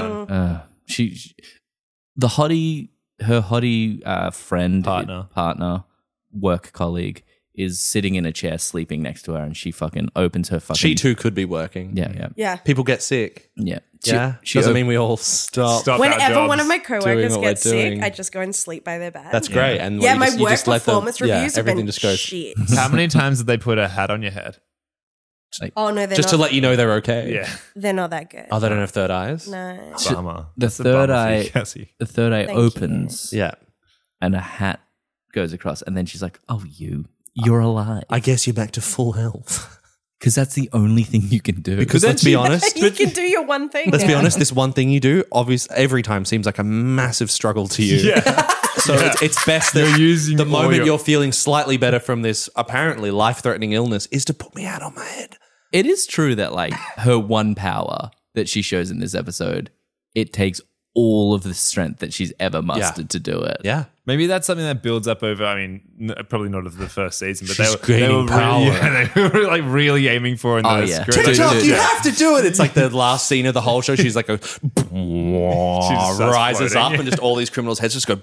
The hottie, her hottie friend, Partner. work colleague is sitting in a chair sleeping next to her, and she fucking opens her fucking. She too could be working. Yeah. Yeah. People get sick. Yeah. She doesn't mean we all stop. Stop our Whenever jobs. one of my doing coworkers what gets we're sick, doing. I just go and sleep by their bed. That's great. And Yeah, you my just, you work just let performance the, reviews have everything been just goes. shit. How many times did they put a hat on your head? Oh no, they're Just not. to let you know they're okay. Yeah. They're not that good. Oh, they don't have third eyes? No. Bummer. The That's a third bummer for you, eye, Cassie. the third eye Thank you. opens, Yeah. and a hat goes across, and then she's like, "Oh, you're alive," I guess you're back to full health. because that's the only thing you can do. Because let's be honest. You can do your one thing. Let's be now. honest, this one thing you do, obviously, every time seems like a massive struggle to you. Yeah. So it's best that You're using the all moment your- you're feeling slightly better from this apparently life-threatening illness is to put me out on my head. It is true that like her one power that she shows in this episode, it takes all of the strength that she's ever mustered to do it. Yeah. Maybe that's something that builds up over. I mean, probably not of the first season, but She's they gaining were power. Really, yeah, they were like really aiming for in Oh, the yeah. script. TikTok, Dude, you yeah. have to do it. It's like the last scene of the whole show. She's like, starts rises floating. up, and just all these criminals' heads just go.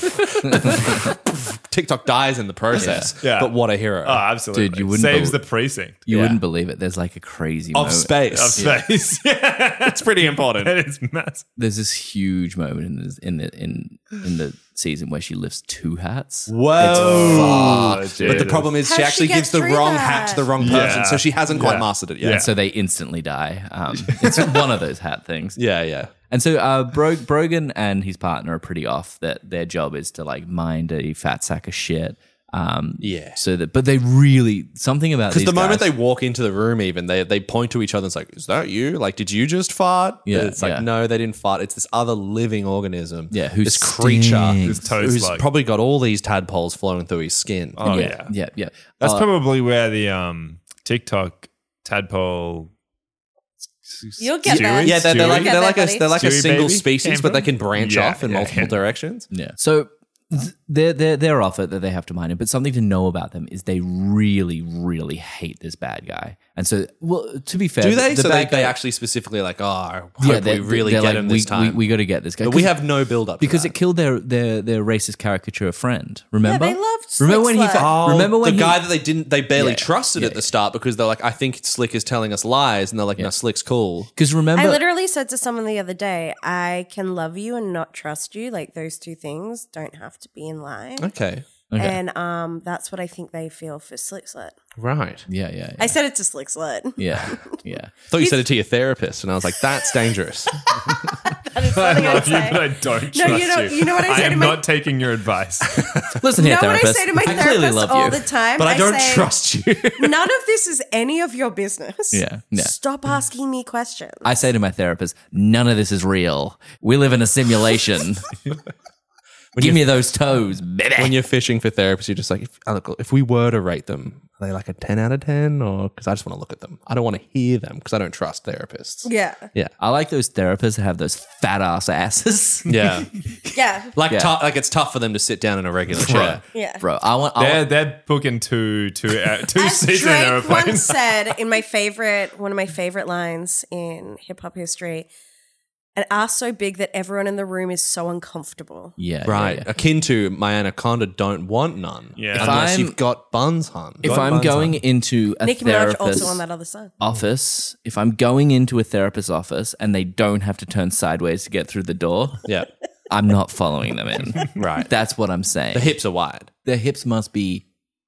TikTok dies in the process. Yeah. But what a hero Oh, absolutely. Dude, you wouldn't Saves bel- the precinct You Yeah. wouldn't believe it. There's like a crazy of moment. space. of space. Yeah, It's pretty important. it's massive. There's this huge moment in the season where she lifts 2 hats. Whoa! It's But the fucked. problem is How she does actually she gives get the through wrong that? hat to the wrong person, Yeah. so she hasn't quite Yeah. mastered it yet. Yeah. So they instantly die. It's one of those hat things. Yeah. And so Brogan and his partner are pretty off that their job is to like mind a fat sack of shit. Yeah. So that, but they really something about Because these the moment guys- they walk into the room, even they point to each other and it's like, "Is that you? Like, did you just fart?" Yeah, It's like, yeah. no, they didn't fart. It's this other living organism. Yeah, who this creature stinks. This toad who's slug. probably got all these tadpoles flowing through his skin. Oh yeah. yeah. That's probably where the TikTok tadpole You'll get there. Yeah, they're Stewie? like Get they're that, like buddy. a Stewie single baby species, came but they from? can branch Yeah, off in yeah, multiple yeah. directions. Yeah. So they're off it that they have to mine him, but something to know about them is they really, really hate this bad guy. And so, well, to be fair, Do they? The So bad they guy- actually specifically like, I hope we really they're get like, him this time. We got to get this guy. but we 'Cause- have no build up because it killed their racist caricature friend. Remember? they loved Remember when Slick he? Slut. Remember when the he- guy that they barely Yeah, trusted yeah, at the start because they're like, I think Slick is telling us lies, and they're like, no, Slick's cool. Because remember, I literally said to someone the other day, I can love you and not trust you. Like those two things don't have to be in line. Okay, And that's what I think they feel for Slick Slut. right. yeah, I said it to Slick Slut. yeah. I thought you said it to your therapist, and I was like, that's dangerous. That is I something I'd love you, say. but I don't No, trust you know what I say I to am my- not taking your advice. Listen You here, know what I therapist. say to my clearly therapist love all you. the time? But I don't say, trust you. None of this is any of your business. Yeah. Stop asking me questions. I say to my therapist, none of this is real. We live in a simulation. Give me those toes, baby. When you're fishing for therapists, you're just like, if we were to rate them, are they like a 10 out of 10? Or because I just want to look at them. I don't want to hear them because I don't trust therapists. yeah. Yeah. I like those therapists that have those fat ass asses. Yeah. Yeah. Like, Yeah. like it's tough for them to sit down in a regular chair. Yeah. Bro, I want They're booking two As seats in Drake airplanes. once said in one of my favorite lines in hip hop history, an ass so big that everyone in the room is so uncomfortable. yeah, Right. yeah. Akin to my anaconda don't want none. Yeah. Unless If I'm- you've got buns, hun. If I'm buns going on. into a Nicki Minaj therapist also on that other side. office, if I'm going into a therapist's office and they don't have to turn sideways to get through the door, Yeah. I'm not following them in. Right. That's what I'm saying. The hips are wide. Their hips must be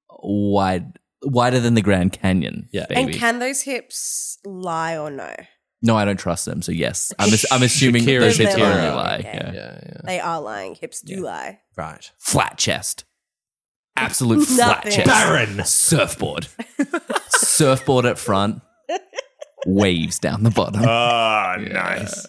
wider than the Grand Canyon. Yeah. baby. And can those hips lie or no? No, I don't trust them. So yes, I'm assuming that Shakira, those hips Shakira. only lie. Okay. Yeah. Yeah. They are lying. Hips do lie. Right. Flat chest, absolute flat Nothing. chest. Barren. Surfboard, surfboard at front, waves down the bottom. Ah, nice.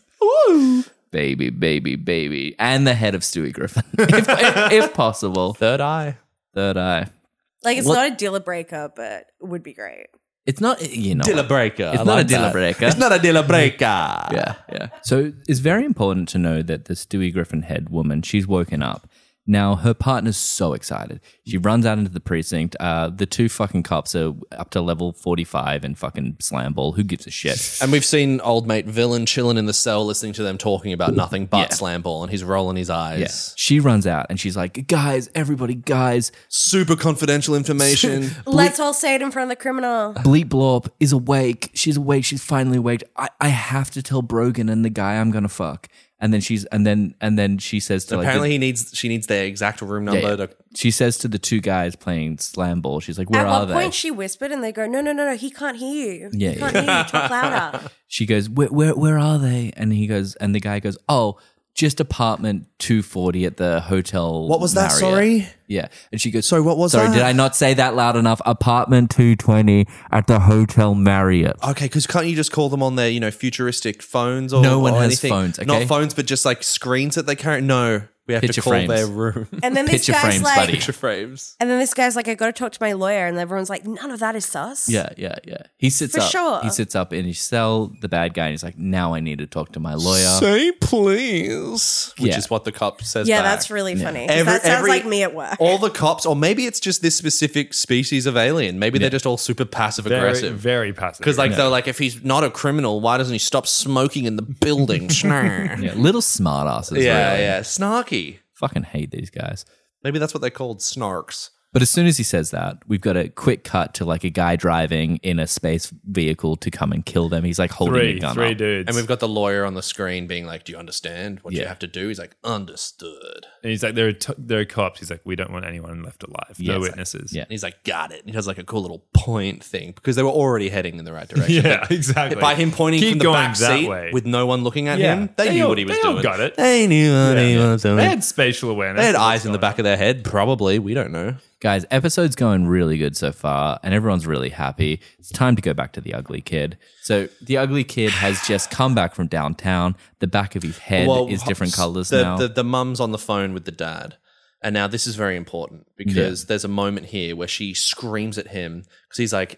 Baby, and the head of Stewie Griffin, if possible. Third eye. Third eye. Like it's What- not a deal breaker, but it would be great. It's not, you know. Dealer breaker. It's I not a like dealer that. breaker. It's not a dealer breaker. Yeah. So it's very important to know that the Stewie Griffin head woman, she's woken up. Now her partner's so excited. She runs out into the precinct. The two fucking cops are up to level 45 and fucking slam ball. Who gives a shit? And we've seen old mate Villain chilling in the cell listening to them talking about nothing but Yeah. slam ball, and he's rolling his eyes. Yes. She runs out and she's like, guys, everybody, guys, Super confidential information. Let's all say it in front of the criminal. Bleep Blorp is awake. She's awake. She's finally awake. I have to tell Brogan and the guy I'm gonna fuck. And then she says to Apparently she needs their exact room number to she says to the two guys playing slam ball, she's like, where At are what they? point she whispered and they go, no, he can't hear you. Yeah, he can't hear you. Talk louder. She goes, where are they? And he goes, and the guy goes, oh, just apartment 240 at the hotel. What was that? Marriott." Sorry? Yeah. And she goes, Sorry, what was sorry, that? did I not say that loud enough? Apartment 220 at the Hotel Marriott. Okay, because can't you just call them on their, futuristic phones or No one or has anything? phones, okay? Not phones, but just like screens that they carry. No, we have Picture to call frames. their room. And then this Picture guy's frames, like, buddy. Picture frames. and then this guy's like, I got to talk to my lawyer, and everyone's like, none of that is sus. Yeah. He sits For up. sure. He sits up in his cell, the bad guy, and he's like, now I need to talk to my lawyer. Say please. Which Yeah. is what the cop says Yeah, back. that's really funny. 'Cause Every- that sounds every- like me at work. All the cops, or maybe it's just this specific species of alien. Maybe they're just all super passive Very, aggressive. very passive. Because they're like, if he's not a criminal, why doesn't he stop smoking in the building? Yeah, little smartasses. Yeah, really. yeah. Snarky. Fucking hate these guys. Maybe that's what they're called, snarks. But as soon as he says that, we've got a quick cut to like a guy driving in a space vehicle to come and kill them. He's like holding a gun three up. dudes. And we've got the lawyer on the screen being like, do you understand what you Yeah. have to do? He's like, understood. And he's like, there are cops. He's like, we don't want anyone left alive. Yeah, No it's like- witnesses. yeah. And he's like, got it. And he does like a cool little point thing because they were already heading in the right direction. Yeah, exactly. By him pointing Keep from the going back that seat way. with no one looking at Yeah. him, they They knew all- what he was they all doing. got it. They knew what he Yeah. was doing. They had spatial awareness. They had of what's eyes in the going back of their head, probably. We don't know. Guys, episode's going really good so far, and everyone's really happy. It's time to go back to the ugly kid. So the ugly kid has just come back from downtown. The back of his head is different colors now. The mum's on the phone with the dad. And now this is very important because there's a moment here where she screams at him because he's like,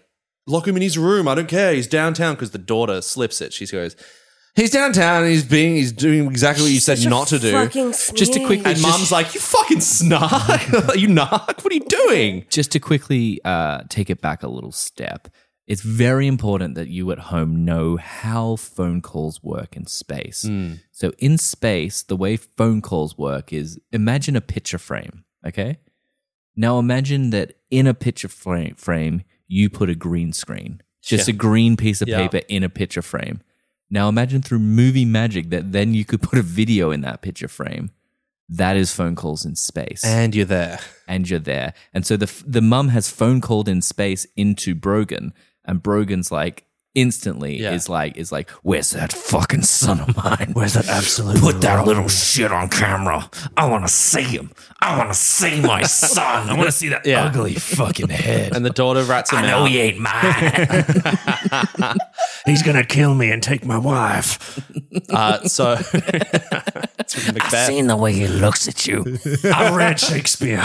lock him in his room. I don't care. He's downtown, because the daughter slips it. She goes, he's downtown and he's doing exactly what you said Such a not to do. fucking Just to quickly- And Mum's like, you fucking snark. You narc. What are you doing? Just to quickly take it back a little step, it's very important that you at home know how phone calls work in space. So in space, the way phone calls work is, imagine a picture frame, okay? Now imagine that in a picture frame, you put a green screen, just a green piece of paper in a picture frame. Now imagine through movie magic that then you could put a video in that picture frame. That is phone calls in space. And you're there. And you're there. And so the mum has phone called in space into Brogan, and Brogan's like instantly is like, where's that fucking son of mine? Where's that absolute? Put that little shit on camera. I want to see him. I want to see my son. I want to see that ugly fucking head. And the daughter rats him I know out. he ain't mine. He's gonna kill me and take my wife. So it's from Macbeth. I've seen the way he looks at you. I read Shakespeare.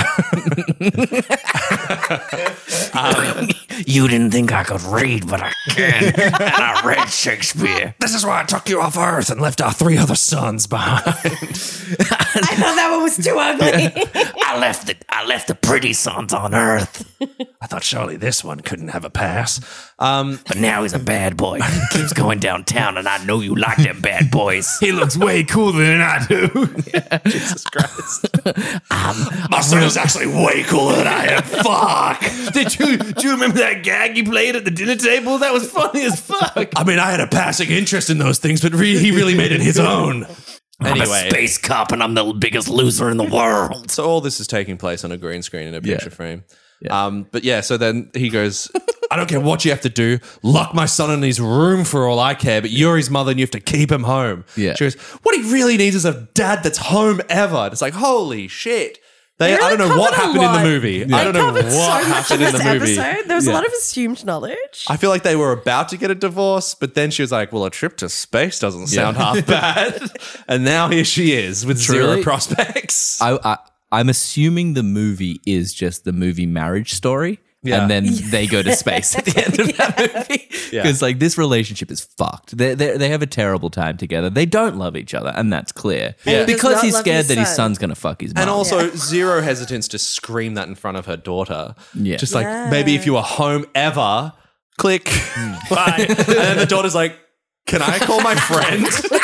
You didn't think I could read, but I can. And I read Shakespeare. This is why I took you off Earth and left our 3 other sons behind. I thought that one was too ugly. I left the pretty sons on Earth. I thought surely this one couldn't have a pass. But now he's a bad boy. Keeps going downtown, and I know you like them bad boys. He looks way cooler than I do. Jesus Christ. My son is actually way cooler than I am. Fuck. Do you remember that gag you played at the dinner table? That was funny as fuck. I mean, I had a passing interest in those things, but he really made it his own. I'm Anyway. a space cop, and I'm the biggest loser in the world. So all this is taking place on a green screen in a picture frame. But yeah, so then he goes, I don't care what you have to do. Lock my son in his room for all I care, but you're his mother and you have to keep him home. Yeah. She goes, what he really needs is a dad that's home ever. And it's like, holy shit. I really don't know what covered a happened in the lot. movie. They I don't know covered what so much in happened in this the movie. episode. There was a lot of assumed knowledge. I feel like they were about to get a divorce, but then she was like, well, a trip to space doesn't sound half bad. And now here she is with zero Truly? prospects. I'm assuming the movie is just the movie Marriage Story. Yeah. And then they go to space at the end of that movie. Because like this relationship is fucked. They have a terrible time together. They don't love each other, and that's clear. And he does Because not he's love scared his that his son. son's going to fuck his mom. And also zero hesitance to scream that in front of her daughter. Yeah. Just like, maybe if you were home ever, click. Bye. And then the daughter's like, can I call my friend?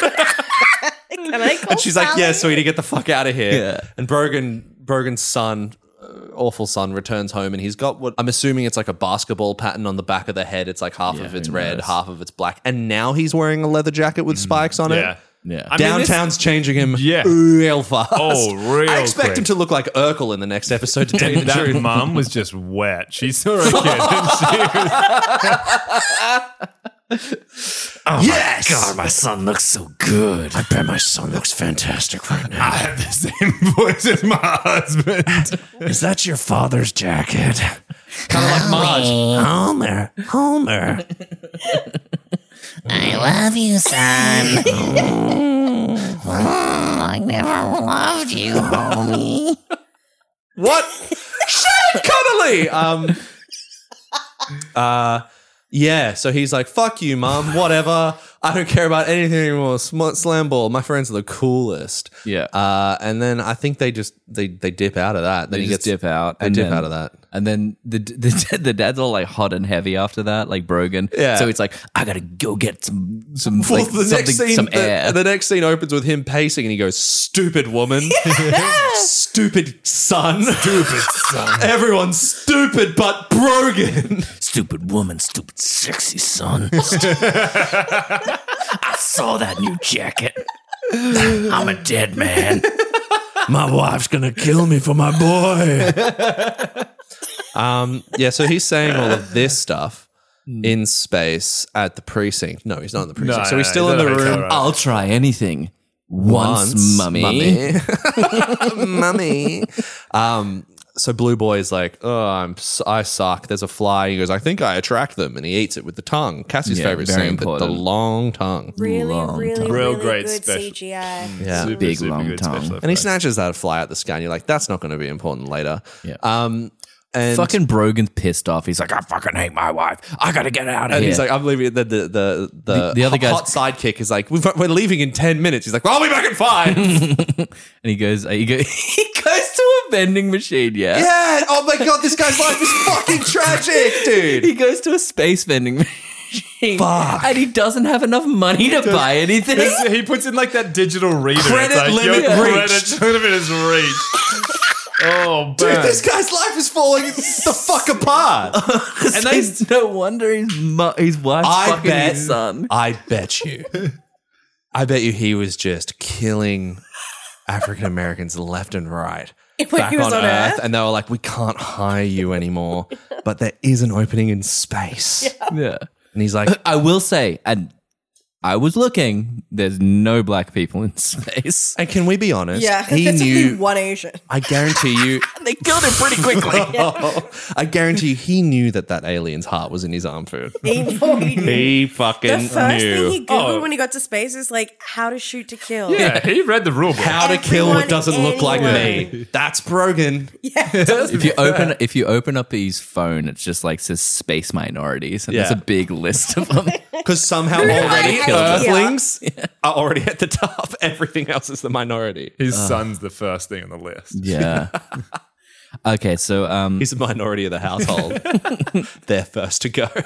Can I call And she's like, Sally? yeah, sweetie, get the fuck out of here. Yeah. And Brogan's son, awful son, returns home and he's got what I'm assuming it's like a basketball pattern on the back of the head. It's like half of it's who red, knows? half of it's black. And now he's wearing a leather jacket with spikes on Yeah. it. Yeah. I mean, this- Downtown's changing him real fast. Oh, real I expect quick. him to look like Urkel in the next episode, to tell you the That truth. mum was just wet. She saw a kid and she was Yes! God, my son looks so good. I bet my son looks fantastic right now. I have the same voice as my husband. Is that your father's jacket? Kind of like Marge. Homer. I love you, son. I never loved you, homie. What? Shit, Connolly! Yeah, so he's like, fuck you, mum, whatever. I don't care about anything anymore. Slam ball. My friends are the coolest. Yeah. And then I think they dip out of that. Then They he just gets dip out. They and dip then- out of that. And then the dad's all like hot and heavy after that, like Brogan. Yeah. So it's like, I gotta go get some Well, like, some air. The next scene opens with him pacing and he goes, stupid woman. Stupid son. Stupid son. Everyone's stupid but Brogan. Stupid woman, stupid sexy son. I saw that new jacket. I'm a dead man. My wife's gonna kill me for my boy. Yeah, so he's saying all of this stuff in space at the precinct. No, he's not in the precinct. No, so he's no, still he's in the at a hotel, room. right? I'll try anything. Once, mummy. Mummy. So Blue Boy is like, oh, I suck. There's a fly. He goes, I think I attract them. And he eats it with the tongue. Cassie's Yeah, favorite very scene, but the important. long tongue. Really, Long really, time. really Real great good special. CGI. Yeah. Super, Big super long good tongue. special And he effects. snatches that fly out the sky and you're like, that's not going to be important later. Yeah. And Fucking Brogan's pissed off. He's like, I fucking hate my wife. I gotta get out of and here. he's like, I'm leaving. The other guy's- hot sidekick is like, we're leaving in 10 minutes. He's like, well, I'll be back in 5. and he goes to a vending machine. Yeah. Yeah. Oh my God, this guy's life is fucking tragic, dude. He goes to a space vending machine. Fuck. And he doesn't have enough money to buy anything. He puts in like that digital reader. Credit It's like, limit your reached. credit limit is reached. Oh, Dude, man. this guy's life is falling the fuck apart. And it's no wonder his wife's fucking his son. I bet you he was just killing African Americans left and right. When he was on Earth? And they were like, we can't hire you anymore, but there is an opening in space. Yeah. And he's like, I will say, and I was looking, there's no black people in space. and can we be honest? Yeah, He there's only knew, one Asian. I guarantee you, They killed him pretty quickly. I guarantee you, he knew that alien's heart was in his arm food. He knew. He fucking The first knew. thing he Googled when he got to space is like how to shoot to kill. Yeah, he read the rule book. How to kill what Everyone, doesn't look like anyone. me. That's Brogan. If you open up his phone, it's just like says space minorities, and Yeah. there's a big list of them. Because somehow already killed them. Earthlings are already at the top. Everything else is the minority. His son's the first thing on the list. Yeah. Okay, so He's the minority of the household. They're first to go.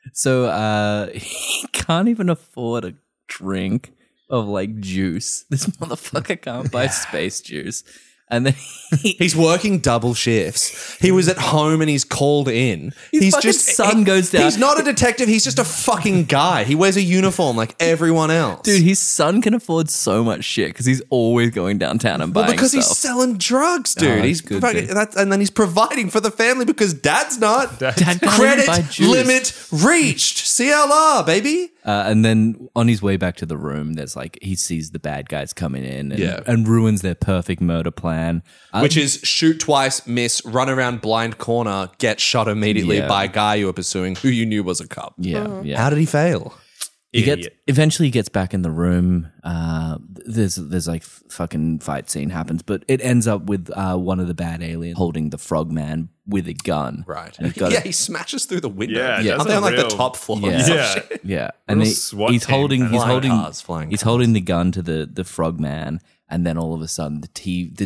he can't even afford a drink of like juice. This motherfucker can't buy space juice. And then He's working double shifts. He was at home and he's called in. His fucking son goes down. He's not a detective. He's just a fucking guy. He wears a uniform like everyone else. dude, his son can afford so much shit because he's always going downtown and buying because stuff. he's selling drugs, dude. that's He's good, fucking, dude. and then he's providing for the family because dad's not. Dad can't even buy Credit juice. limit reached. CLR, baby. And then on his way back to the room, there's like he sees the bad guys coming in and, Yeah. and ruins their perfect murder plan. Which is shoot twice, miss, run around blind corner, get shot immediately Yeah. by a guy you were pursuing who you knew was a cop. Yeah, yeah. How did he fail? Eventually he gets back in the room. There's like fucking fight scene happens, but it ends up with one of the bad aliens holding the frogman with a gun. Right. And he's got Yeah, he smashes through the window. Yeah, Yeah. that's Aren't they a on like the real- top floor? Yeah. Yeah. Yeah, and Little SWAT he's team. holding Flying he's cars. holding the gun to the frogman, and then all of a sudden the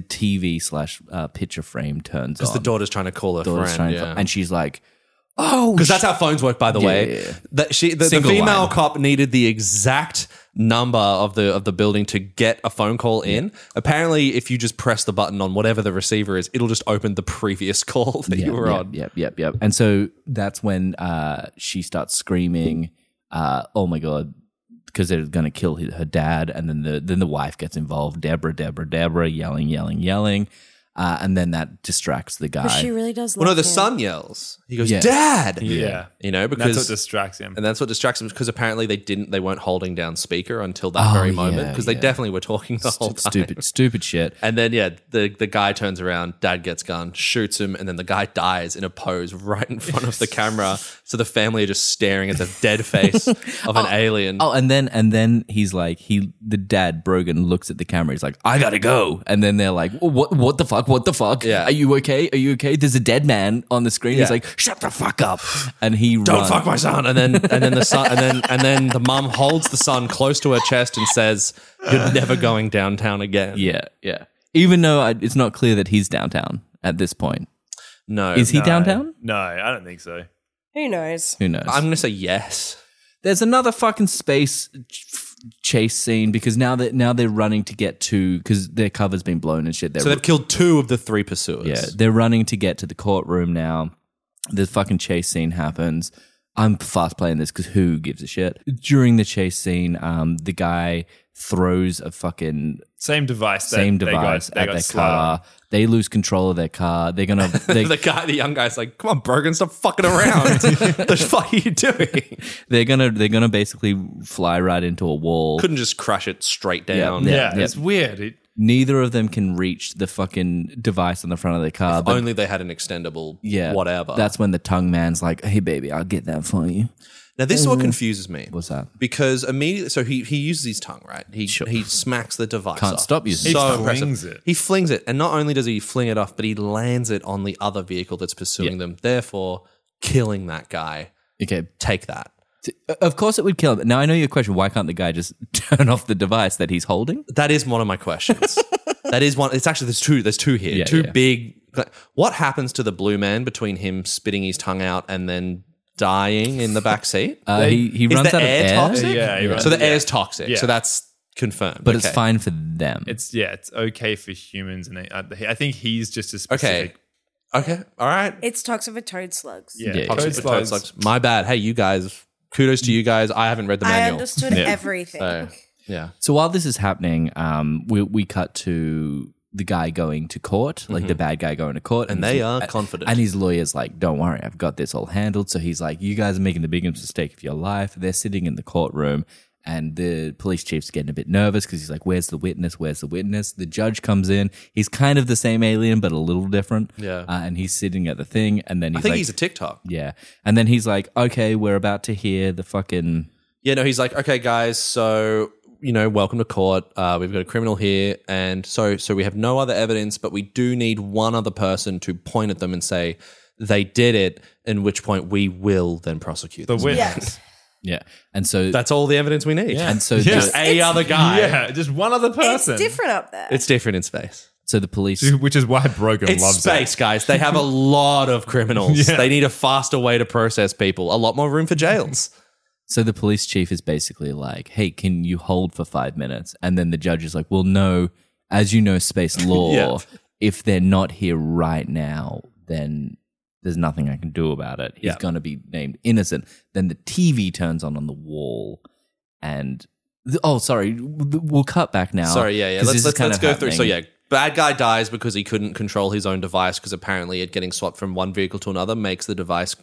TV slash picture frame turns on. Because the daughter's trying to call her Daughter's friend. trying to- Yeah. and she's like, "Oh, Because that's how phones work, by the way. yeah, yeah. The Single female line. cop needed the exact number of the building to get a phone call in. Apparently, if you just press the button on whatever the receiver is, it'll just open the previous call that you were on. Yep. And so that's when she starts screaming, "Oh my god!" Because they're going to kill her dad, and then the wife gets involved. Deborah, yelling, and then that distracts the guy. But she really does Well, love no, the him. son yells. He goes, Yeah. "Dad!" Yeah. You know, That's because what distracts him. and that's what distracts him because apparently they weren't holding down speaker until that very moment because they definitely were talking the whole time. Stupid shit. And then the guy turns around, dad gets gun, shoots him, and then the guy dies in a pose right in front of the camera. So the family are just staring at the dead face of an alien. Oh, and then he's like, the dad Brogan looks at the camera. He's like, "I gotta go," and then they're like, "What the fuck? What the fuck? Yeah. Are you okay? Are you okay?" There's a dead man on the screen. He's Yeah. like, "Shut the fuck up!" And he Don't fuck my son. And then the son and then the mum holds the son close to her chest and says, "You're never going downtown again." Yeah. Even though it's not clear that he's downtown at this point. No. Is he downtown? No, I don't think so. Who knows? Who knows? I'm gonna say yes. There's another fucking space chase scene because now they're running to get to because their cover's been blown and shit. So they've killed 2 of the 3 pursuers. Yeah, they're running to get to the courtroom now. The fucking chase scene happens. I'm fast playing this because who gives a shit? During the chase scene, the guy throws a fucking Same device. That same they device got at their slowed car. on. They lose control of their car. They're gonna. The young guy's like, "Come on, Brogan, stop fucking around. The fuck are you doing?" they're gonna basically fly right into a wall. Couldn't just crush it straight down. Yeah. Yeah, it's weird. Neither of them can reach the fucking device on the front of the car. But Only they had an extendable yeah, whatever. That's when the tongue man's like, "Hey, baby, I'll get that for you." Now, this is what confuses me. What's that? Because immediately, so he uses his tongue, right? He smacks the device Can't off. stop using it. So He impressive. flings it. He flings it. And not only does he fling it off, but he lands it on the other vehicle that's pursuing them, therefore killing that guy. Okay. Take that. Of course it would kill him. Now, I know your question. Why can't the guy just turn off the device that he's holding? That is one of my questions. That is one. It's actually, there's two here. Yeah, two yeah. big. What happens to the blue man between him spitting his tongue out and then dying in the back seat? He Is runs the out of air air. toxic? Yeah, he runs- So the yeah. air's toxic. Yeah. So that's confirmed. But it's Okay. fine for them. It's okay for humans, and I think he's just a Okay. specific. Okay. All right. It's toxic for toad slugs. Yeah, Yeah. Toxic toad for toad slugs. slugs. My bad. Hey, you guys. Kudos to you guys. I haven't read the I manual. understood Yeah. everything. So, yeah. So while this is happening, we cut to the guy going to court, like the bad guy going to court, And they are confident. And his lawyer's like, "Don't worry, I've got this all handled." So he's like, "You guys are making the biggest mistake of your life." They're sitting in the courtroom, and the police chief's getting a bit nervous because he's like, "Where's the witness? Where's the witness?" The judge comes in. He's kind of the same alien, but a little different. Yeah. And he's sitting at the thing, and then he's I think like, he's a TikTok. yeah, and then he's like, "Okay, we're about to hear the fucking." Yeah, no, he's like, okay, guys, so, welcome to court. We've got a criminal here. And so we have no other evidence, but we do need one other person to point at them and say they did it, in which point we will then prosecute The them. witness. Yeah, and so That's all the evidence we need. and so Yeah. Just a other guy. Yeah, just one other person. It's different up there. It's different in space. so the police. Which is why Brogan It's loves space, guys. They have a lot of criminals. Yeah. They need a faster way to process people. A lot more room for jails. So the police chief is basically like, "Hey, can you hold for 5 minutes?" And then the judge is like, "Well, no, as you know, space law, Yeah. if they're not here right now, then there's nothing I can do about it. He's Yeah. going to be named innocent." Then the TV turns on the wall, and sorry, we'll cut back now. Sorry, yeah. 'cause this is Let's kind of go through. So, happening. yeah, bad guy dies because he couldn't control his own device because apparently it getting swapped from one vehicle to another makes the device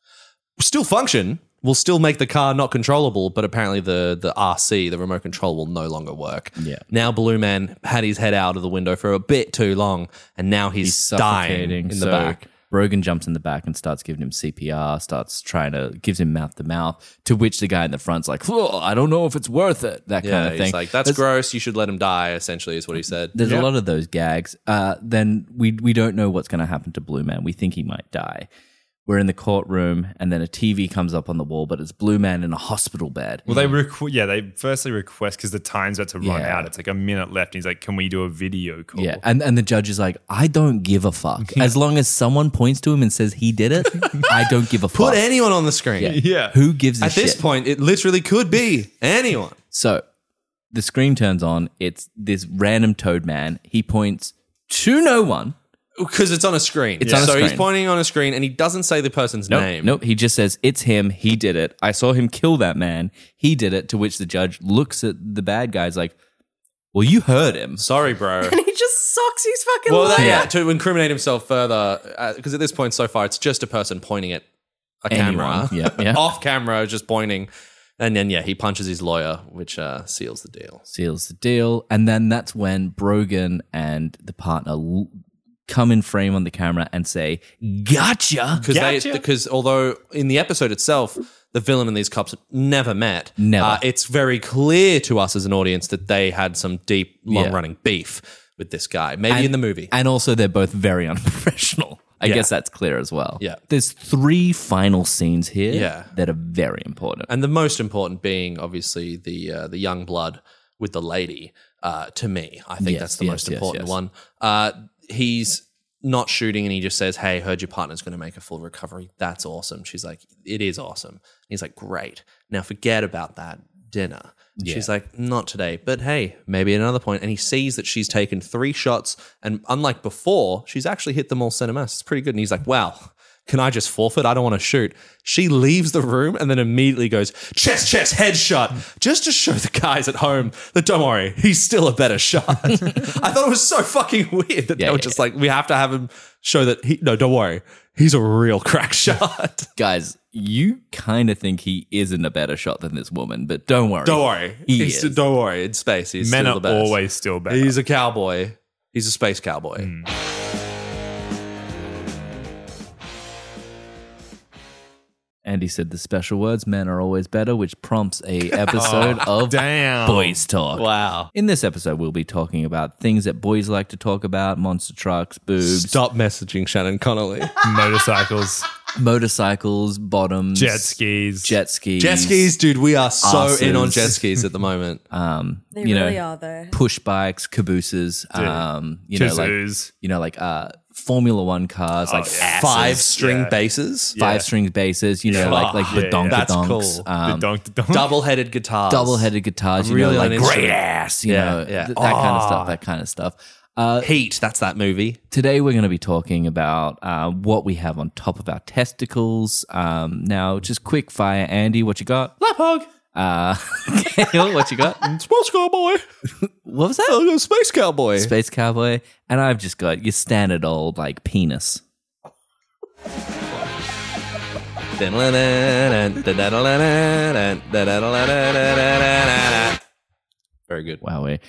still function, will still make the car not controllable, but apparently the RC, the remote control, will no longer work. Yeah. Now Blue Man had his head out of the window for a bit too long, and now he's dying suffocating. in the back. Brogan jumps in the back and starts giving him CPR, gives him mouth to mouth, to which the guy in the front's like, "Oh, I don't know if it's worth it," that Yeah, kind of he's thing. like, that's gross. You should let him die, essentially, is what he said. There's Yeah. a lot of those gags. Then we don't know what's going to happen to Blue Man. We think he might die. We're in the courtroom, and then a TV comes up on the wall, but it's Blue Man in a hospital bed. Well, they firstly request because the time's about to run Yeah. out. It's like a minute left. And he's like, "Can we do a video call?" Yeah, and the judge is like, "I don't give a fuck. As long as someone points to him and says he did it, I don't give a fuck." Put anyone on the screen. Yeah. Yeah. Who gives a At shit? this point, it literally could be anyone. So the screen turns on. It's this random toad man. He points to no one. Because it's on a screen. It's on a so he's screen. pointing on a screen and he doesn't say the person's name. Nope. He just says, "It's him. He did it. I saw him kill that man. He did it." To which the judge looks at the bad guys like, "Well, you heard him." Sorry, bro. and he just socks his fucking Well, lawyer. yeah, to incriminate himself further, because at this point so far, it's just a person pointing at a camera. Anyone. Yeah, yeah. Off camera, just pointing. And then, he punches his lawyer, which seals the deal. Seals the deal. And then that's when Brogan and the partner come in frame on the camera and say, "Gotcha." Because although in the episode itself, the villain and these cops never met, Never. it's very clear to us as an audience that they had some deep, long-running beef with this guy. Maybe in the movie. And also, they're both very unprofessional. I Yeah. guess that's clear as well. Yeah. There's 3 final scenes here Yeah. that are very important. And the most important being obviously the young blood with the lady. To me, I think Yes, that's the yes, most yes, important yes. one. He's not shooting, and he just says, "Hey, heard your partner's going to make a full recovery. That's awesome." She's like, "It is awesome." He's like, "Great. Now forget about that dinner." Yeah. She's like, "Not today, but hey, maybe at another point." And he sees that she's taken 3 shots, and unlike before, she's actually hit them all center mass. It's pretty good. And he's like, "Wow. Can I just forfeit? I don't want to shoot." She leaves the room and then immediately goes, chest, headshot, just to show the guys at home that, don't worry, he's still a better shot. I thought it was so fucking weird that they were just like, we have to have him show that, don't worry, he's a real crack shot. Guys, you kind of think he isn't a better shot than this woman, but don't worry. Don't worry. He is. Don't worry. In space, he's Men still are the best. always still better. He's a cowboy. He's a space cowboy. Andy said the special words, men are always better, which prompts a episode of damn. Boys Talk. Wow. In this episode, we'll be talking about things that boys like to talk about, monster trucks, boobs, Stop messaging Shannon Connolly. Motorcycles, motorcycles, bottoms, jet skis. jet skis, Jet skis, dude. We are so in on Asses. jet skis at the moment. They you know, really are, though. push bikes, cabooses, Kazoos. Formula One cars, like yeah. 5-string Yeah. basses. Yeah. 5-string basses, like Yeah, badonk that's badonks, cool. Donk. Double-headed guitars. double-headed guitars, Really like on great instrument. ass, Yeah, that yeah. kind of stuff. Heat. That's that movie. Today we're going to be talking about what we have on top of our testicles. Now, just quick fire, Andy, what you got? Lap hug. Kale, what you got? Space cowboy. What was that? Space cowboy. Space Cowboy. And I've just got your standard old, like, penis. Very good. Wowee.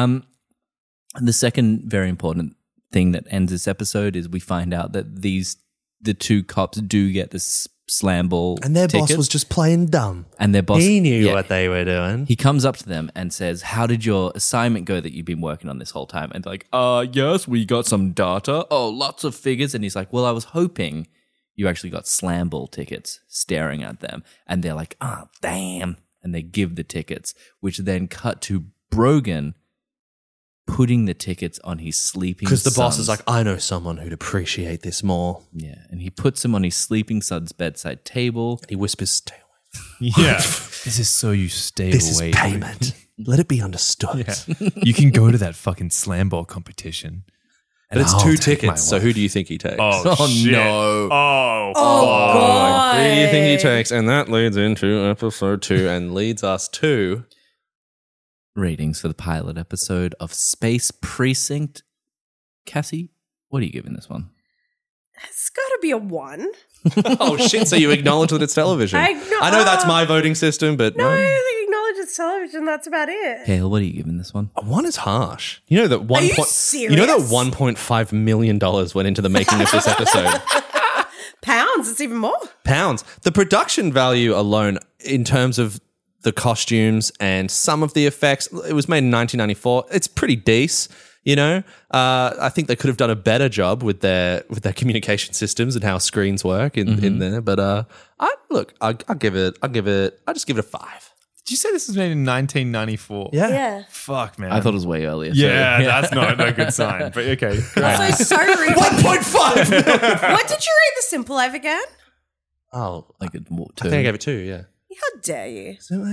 The second very important thing that ends this episode is we find out that the two cops do get this slam ball And their ticket, boss was just playing dumb. and their boss He knew yeah, what they were doing. he comes up to them and says, how did your assignment go that you've been working on this whole time? And they're like, yes, we got some data. Oh, lots of figures. And he's like, well, I was hoping you actually got slam ball tickets, staring at them. And they're like, damn. And they give the tickets, which then cut to Brogan putting the tickets on his sleeping Because the boss son's- is like, I know someone who'd appreciate this more. yeah. And he puts them on his sleeping son's bedside table. He whispers, stay away. Yeah. This is so you stay This away. is payment. Let it be understood. Yeah. You can go to that fucking slam ball competition. But it's I'll 2 take my tickets, so wife. who do you think he takes? Oh, shit. no. Oh, God. Who do you think he takes? And that leads into episode 2 and leads us to... Ratings for the pilot episode of Space Precinct. Cassie, what are you giving this one? It's got to be a 1. Oh, shit. So you acknowledge that it's television. I know that's my voting system, but No, I only acknowledge it's television. That's about it. Kale, what are you giving this one? 1 is harsh. You know that Are you You know that serious? $1.5 million went into the making of this episode. Pounds, it's even more. Pounds. The production value alone, in terms of the costumes and some of the effects, it was made in 1994. It's pretty decent. You know, I think they could have done a better job with their communication systems and how screens work in there. But I'll give it a 5. Did you say this was made in 1994? Yeah. Fuck, man. I thought it was way earlier. Yeah, that's not a good sign. But okay. Also, so rude. 1.5. What did you rate The Simple Life again? Oh, Like a I think I gave it 2. Yeah. How dare you? So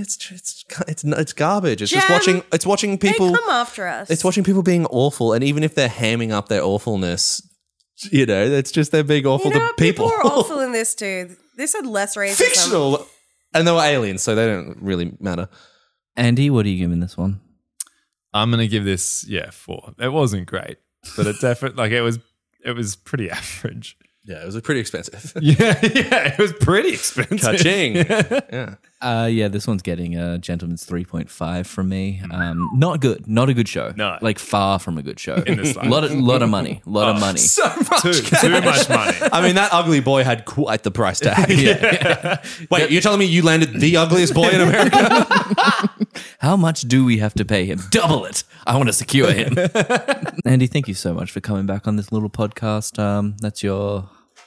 it's garbage. It's Jam, just watching people. They come after us. It's watching people being awful, and even if they're hamming up their awfulness, you know, it's just they're being awful You know, to people. are awful in this too. This had less racism. Fictional, and they were aliens, so they don't really matter. Andy, what are you giving this one? I'm gonna give this 4. It wasn't great, but it definitely it was pretty average. Yeah, it was pretty expensive. Yeah, it was pretty expensive. Ka-ching. Yeah. This one's getting a gentleman's 3.5 from me. Not good. Not a good show. No. Like far from a good show. In this life. lot of money. Lot of money. So much. Too much money. I mean, that ugly boy had quite the price tag. Wait, you're telling me you landed the ugliest boy in America? How much do we have to pay him? Double it. I want to secure him. Andy, thank you so much for coming back on this little podcast. That's your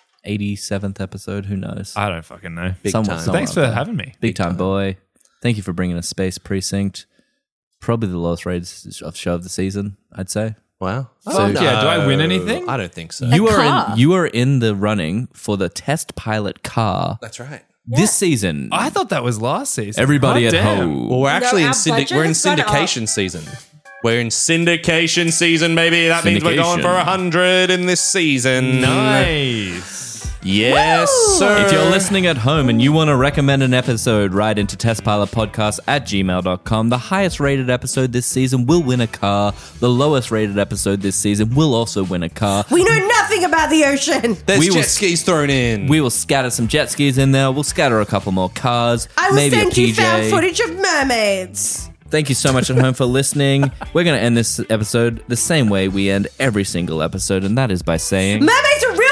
87th episode. Who knows? I don't fucking know. Big Somewhere- time. somewhere Thanks up for there. having me. Big time boy. Thank you for bringing us Space Precinct. Probably the lowest rated show of the season, I'd say. Wow. Fuck yeah, do I win anything? I don't think so. You car. are in the running for the test pilot car That's right. this season. I thought that was last season. Everybody Hot at damn. home. Well, we're actually our in budget we're in has gone up. syndication season. We're in syndication season, baby. That means we're going Syndication. for 100 in this season. Nice. Yes, Woo! sir. If you're listening at home and you want to recommend an episode, write into testpilotpodcast@gmail.com. The highest rated episode this season will win a car. The lowest rated episode this season will also win a car. We know nothing about the ocean. There's we will- jet skis thrown in. We will scatter some jet skis in there. We'll scatter a couple more cars. I will maybe send a PJ. you found footage of mermaids. Thank you so much at home for listening. We're going to end this episode the same way we end every single episode, and that is by saying... Mermaids are real